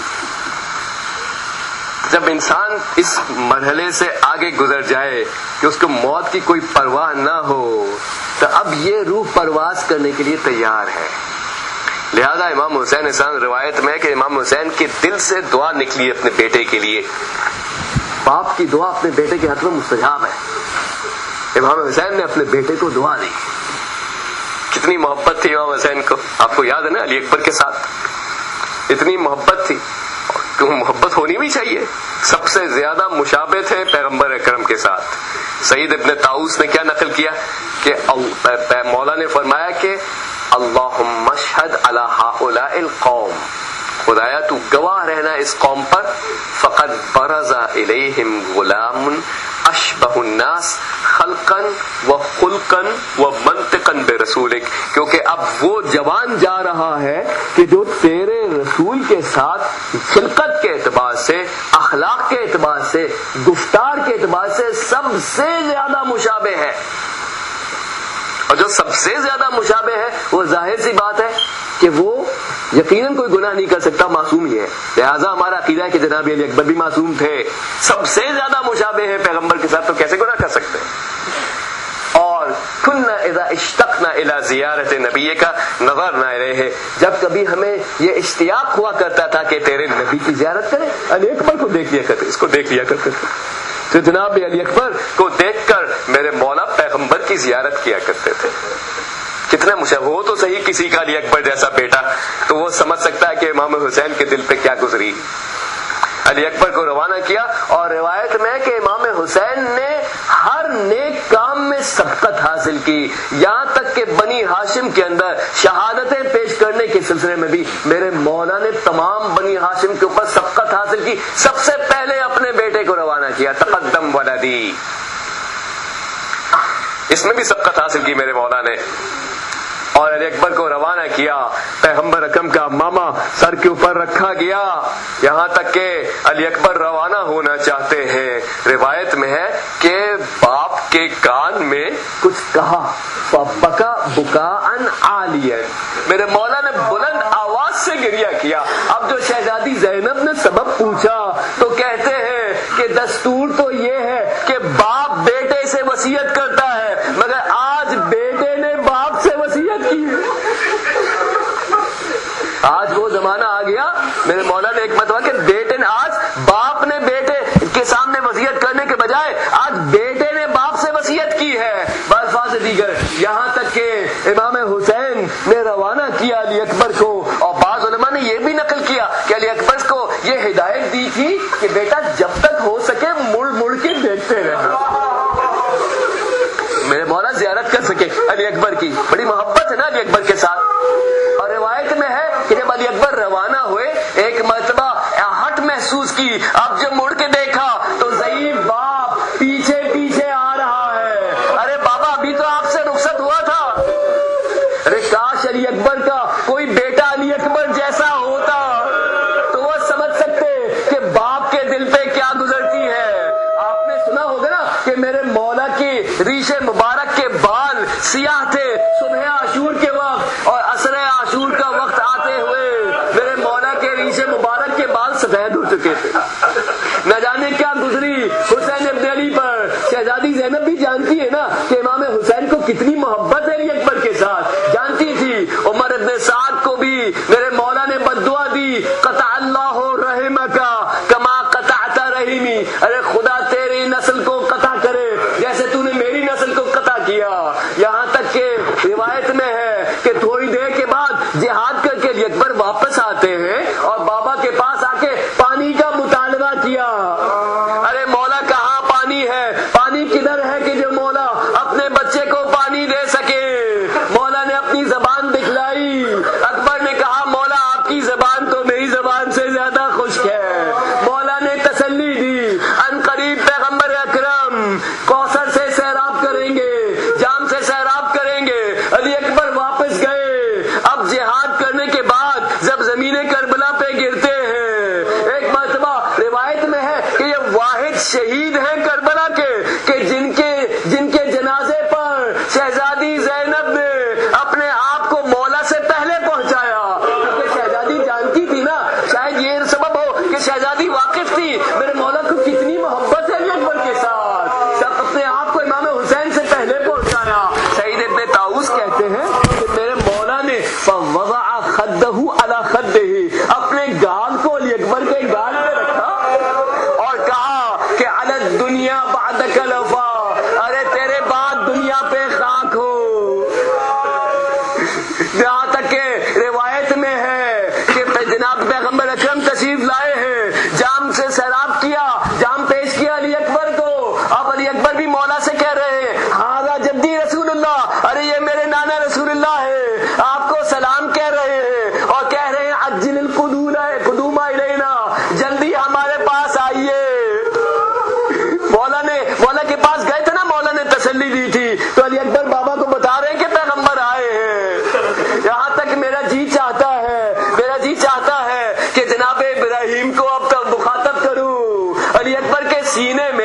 جب انسان اس مرحلے سے آگے گزر جائے کہ اس کو موت کی کوئی پرواہ نہ ہو تو اب یہ روح پرواز کرنے کے لیے تیار ہے. لہذا امام حسین احسان روایت میں ہے کہ امام حسین کے دل سے دعا نکلی اپنے بیٹے کے لیے. باپ کی دعا اپنے بیٹے کے حق میں مستجاب ہے. امام حسین نے اپنے بیٹے کو دعا دی. کتنی محبت تھی امام حسین کو، آپ کو یاد ہے نا علی اکبر کے ساتھ اتنی محبت تھی. کیوں محبت ہونی بھی چاہیے. سب سے زیادہ مشابہ تھے پیغمبر اکرم کے ساتھ. سعید ابن طاؤس نے کیا نقل کیا کہ مولا نے فرمایا کہ اللہم اشہد علی ہؤلاء القوم، خدایا تو گواہ رہنا اس قوم پر، فقد برز الیہم غلام اشبہ الناس خلقا و خلقا و منطقا برسولک، کیونکہ اب وہ جوان جا رہا ہے کہ جو تیرے رسول کے ساتھ خلقت کے اعتبار سے، اخلاق کے اعتبار سے، گفتار کے اعتبار سے سب سے زیادہ مشابہ ہے. اور جو سب سے زیادہ مشابہ ہے وہ ظاہر سی بات ہے کہ وہ یقیناً کوئی گناہ نہیں کر سکتا، معصوم ہی ہے. لہٰذا ہمارا عقیدہ ہے کہ جناب علی اکبر بھی معصوم تھے. سب سے زیادہ مشابہ ہے پیغمبر کے ساتھ، تو کیسے گناہ کر سکتے ہیں؟ اور کنا اذا اشتقنا الى زیارت نبی کا نظرنا الیہ، جب کبھی ہمیں یہ اشتیاق ہوا کرتا تھا کہ تیرے نبی کی زیارت کریں، علی اکبر کو دیکھ لیا کرتے، اس کو دیکھ لیا کرتے تھے. تو جناب علی اکبر کو دیکھ کر میرے مولا پیغمبر کی زیارت کیا کرتے تھے. کتنا مشابہ ہو تو صحیح کسی کا علی اکبر جیسا بیٹا، تو وہ سمجھ سکتا ہے کہ امام حسین کے دل پہ کیا گزری. علی اکبر کو روانہ کیا، اور روایت میں کہ امام حسین نے ہر نیک کام میں سبقت حاصل کی، یہاں تک کہ بنی ہاشم کے اندر شہادتیں پیش کرنے کے سلسلے میں بھی میرے مولا نے تمام بنی ہاشم کے اوپر سبقت حاصل کی. سب سے پہلے اپنے بیٹے کو روانہ کیا، تقدم ولدی، اس میں بھی سبقت حاصل کی میرے مولا نے. اور علی اکبر کو روانہ کیا، پیغمبر اکرم کا ماما سر کے اوپر رکھا گیا، یہاں تک کہ علی اکبر روانہ ہونا چاہتے ہیں. روایت میں ہے کہ باپ کے کان میں کچھ کہا، فبکا بکاء عالیا، میرے مولا نے بلند آواز سے گریہ کیا. اب جو شہزادی زینب نے سبب پوچھا تو کہتے ہیں کہ دستور تو یہ ہے کہ باپ بیٹے سے وصیت کرتا ہے، مگر آج بیٹے نے باپ سے وصیت کی. آج وہ زمانہ آ گیا، میرے مولا نے ایک مرتبہ کہ بیٹے نے، آج باپ نے بیٹے کے سامنے وصیت کرنے کے بجائے آج بیٹے نے باپ سے وصیت کی ہے. بالفاظ دیگر یہاں تک کہ امام حسین نے روانہ کیا علی اکبر کو، اور بعض علماء نے یہ بھی نقل کیا کہ علی اکبر کو یہ ہدایت دی تھی کہ بیٹا جب تک ہو سکے مڑ مڑ کے دیکھتے رہنا، میرے مولا زیارت کر سکے علی اکبر کی. بڑی محبت ہے نا علی اکبر کے ساتھ. اور روایت میں ہے کہ جب علی اکبر روانہ ہوئے ایک مرتبہ ہٹ محسوس کی، اب جب مڑ کے دیکھا تو ضعیف باپ پیچھے پیچھے آ رہا ہے. ارے بابا ابھی تو آپ سے رخصت ہوا تھا. ارے کاش علی اکبر کا کوئی بیٹا علی اکبر جیسا ہوتا تو وہ سمجھ سکتے کہ باپ کے دل پہ کیا گزرتی ہے. آپ نے سنا ہوگا نا کہ میرے مولا کی ریش مبارک کے بال سیاہ تھے صبح عاشور کے وقت، اور عصر عاشور کا وقت آتے ہوئے میرے مولا کے ریش مبارک کے بال سفید ہو چکے تھے. نہ جانے کیا گزری حسین ابن علی پر. شہزادی زینب بھی جانتی ہے نا کہ امام حسین کو کتنی محبت ہے علی اکبر کے ساتھ، جانتی تھی. عمر ابن سعد کو بھی میرے مولا نے بددعا دی، قطع اللہ رحمک کما قطعت رحمی، ارے خدا تیری نسل کو قطع کرے جیسے تو نے میری نسل کو قطع کیا. یہاں تک کہ روایت میں ہے کہ تھوڑی دیر کے بعد جہاد کر کے علی اکبر واپس آتے ہیں اور بابا کے پاس آ کے پانی کا مطالبہ کیا. ارے مولا کہاں پانی ہے؟ شہید ہیں کربلا کے کہ جن کے جنازے پر شہزادی زینب نے اپنے آپ کو مولا سے پہلے پہنچایا، کیونکہ شہزادی جانتی تھی نا، شاید یہ سبب ہو کہ شہزادی واقف تھی میرے مولا کو کتنی محبت ہے علی اکبر کے ساتھ، سب اپنے آپ کو امام حسین سے پہلے پہنچایا۔ سعید ابن طاؤس کہتے ہیں کہ میرے مولا نے فوضع خدہ علی خدہ، اپنے گال کو علی اکبر کے گال پہ رکھا اور کہا کہ علی الدنیا بعدک لفا، ارے تیرے بعد دنیا پہ خاک ہو۔ یہاں تک کہ روایت میں ہے کہ جناب پیغمبر اکرم تشریف لائے ہیں، جام سے سیراب کیا، جام پیش کیا علی اکبر کو، اب علی اکبر بھی مولا سے کہہ رہے ہیں ہاذا جدی رسول اللہ، ارے یہ میرے نانا رسول اللہ ہے، آپ کو سلام کہہ رہے ہیں اور کہہ رہے ہیں عجل القدوم الینا، جلدی ہمارے پاس آئیے۔ مولا کے پاس گئے تھے نا، مولا نے تسلی دی تھی، تو علی اکبر بابا کو بتا رہے ہیں کہ پیغمبر آئے ہیں۔ یہاں تک میرا جی چاہتا ہے کہ جناب ابراہیم کو اب تک مخاطب کروں۔ علی اکبر کے سینے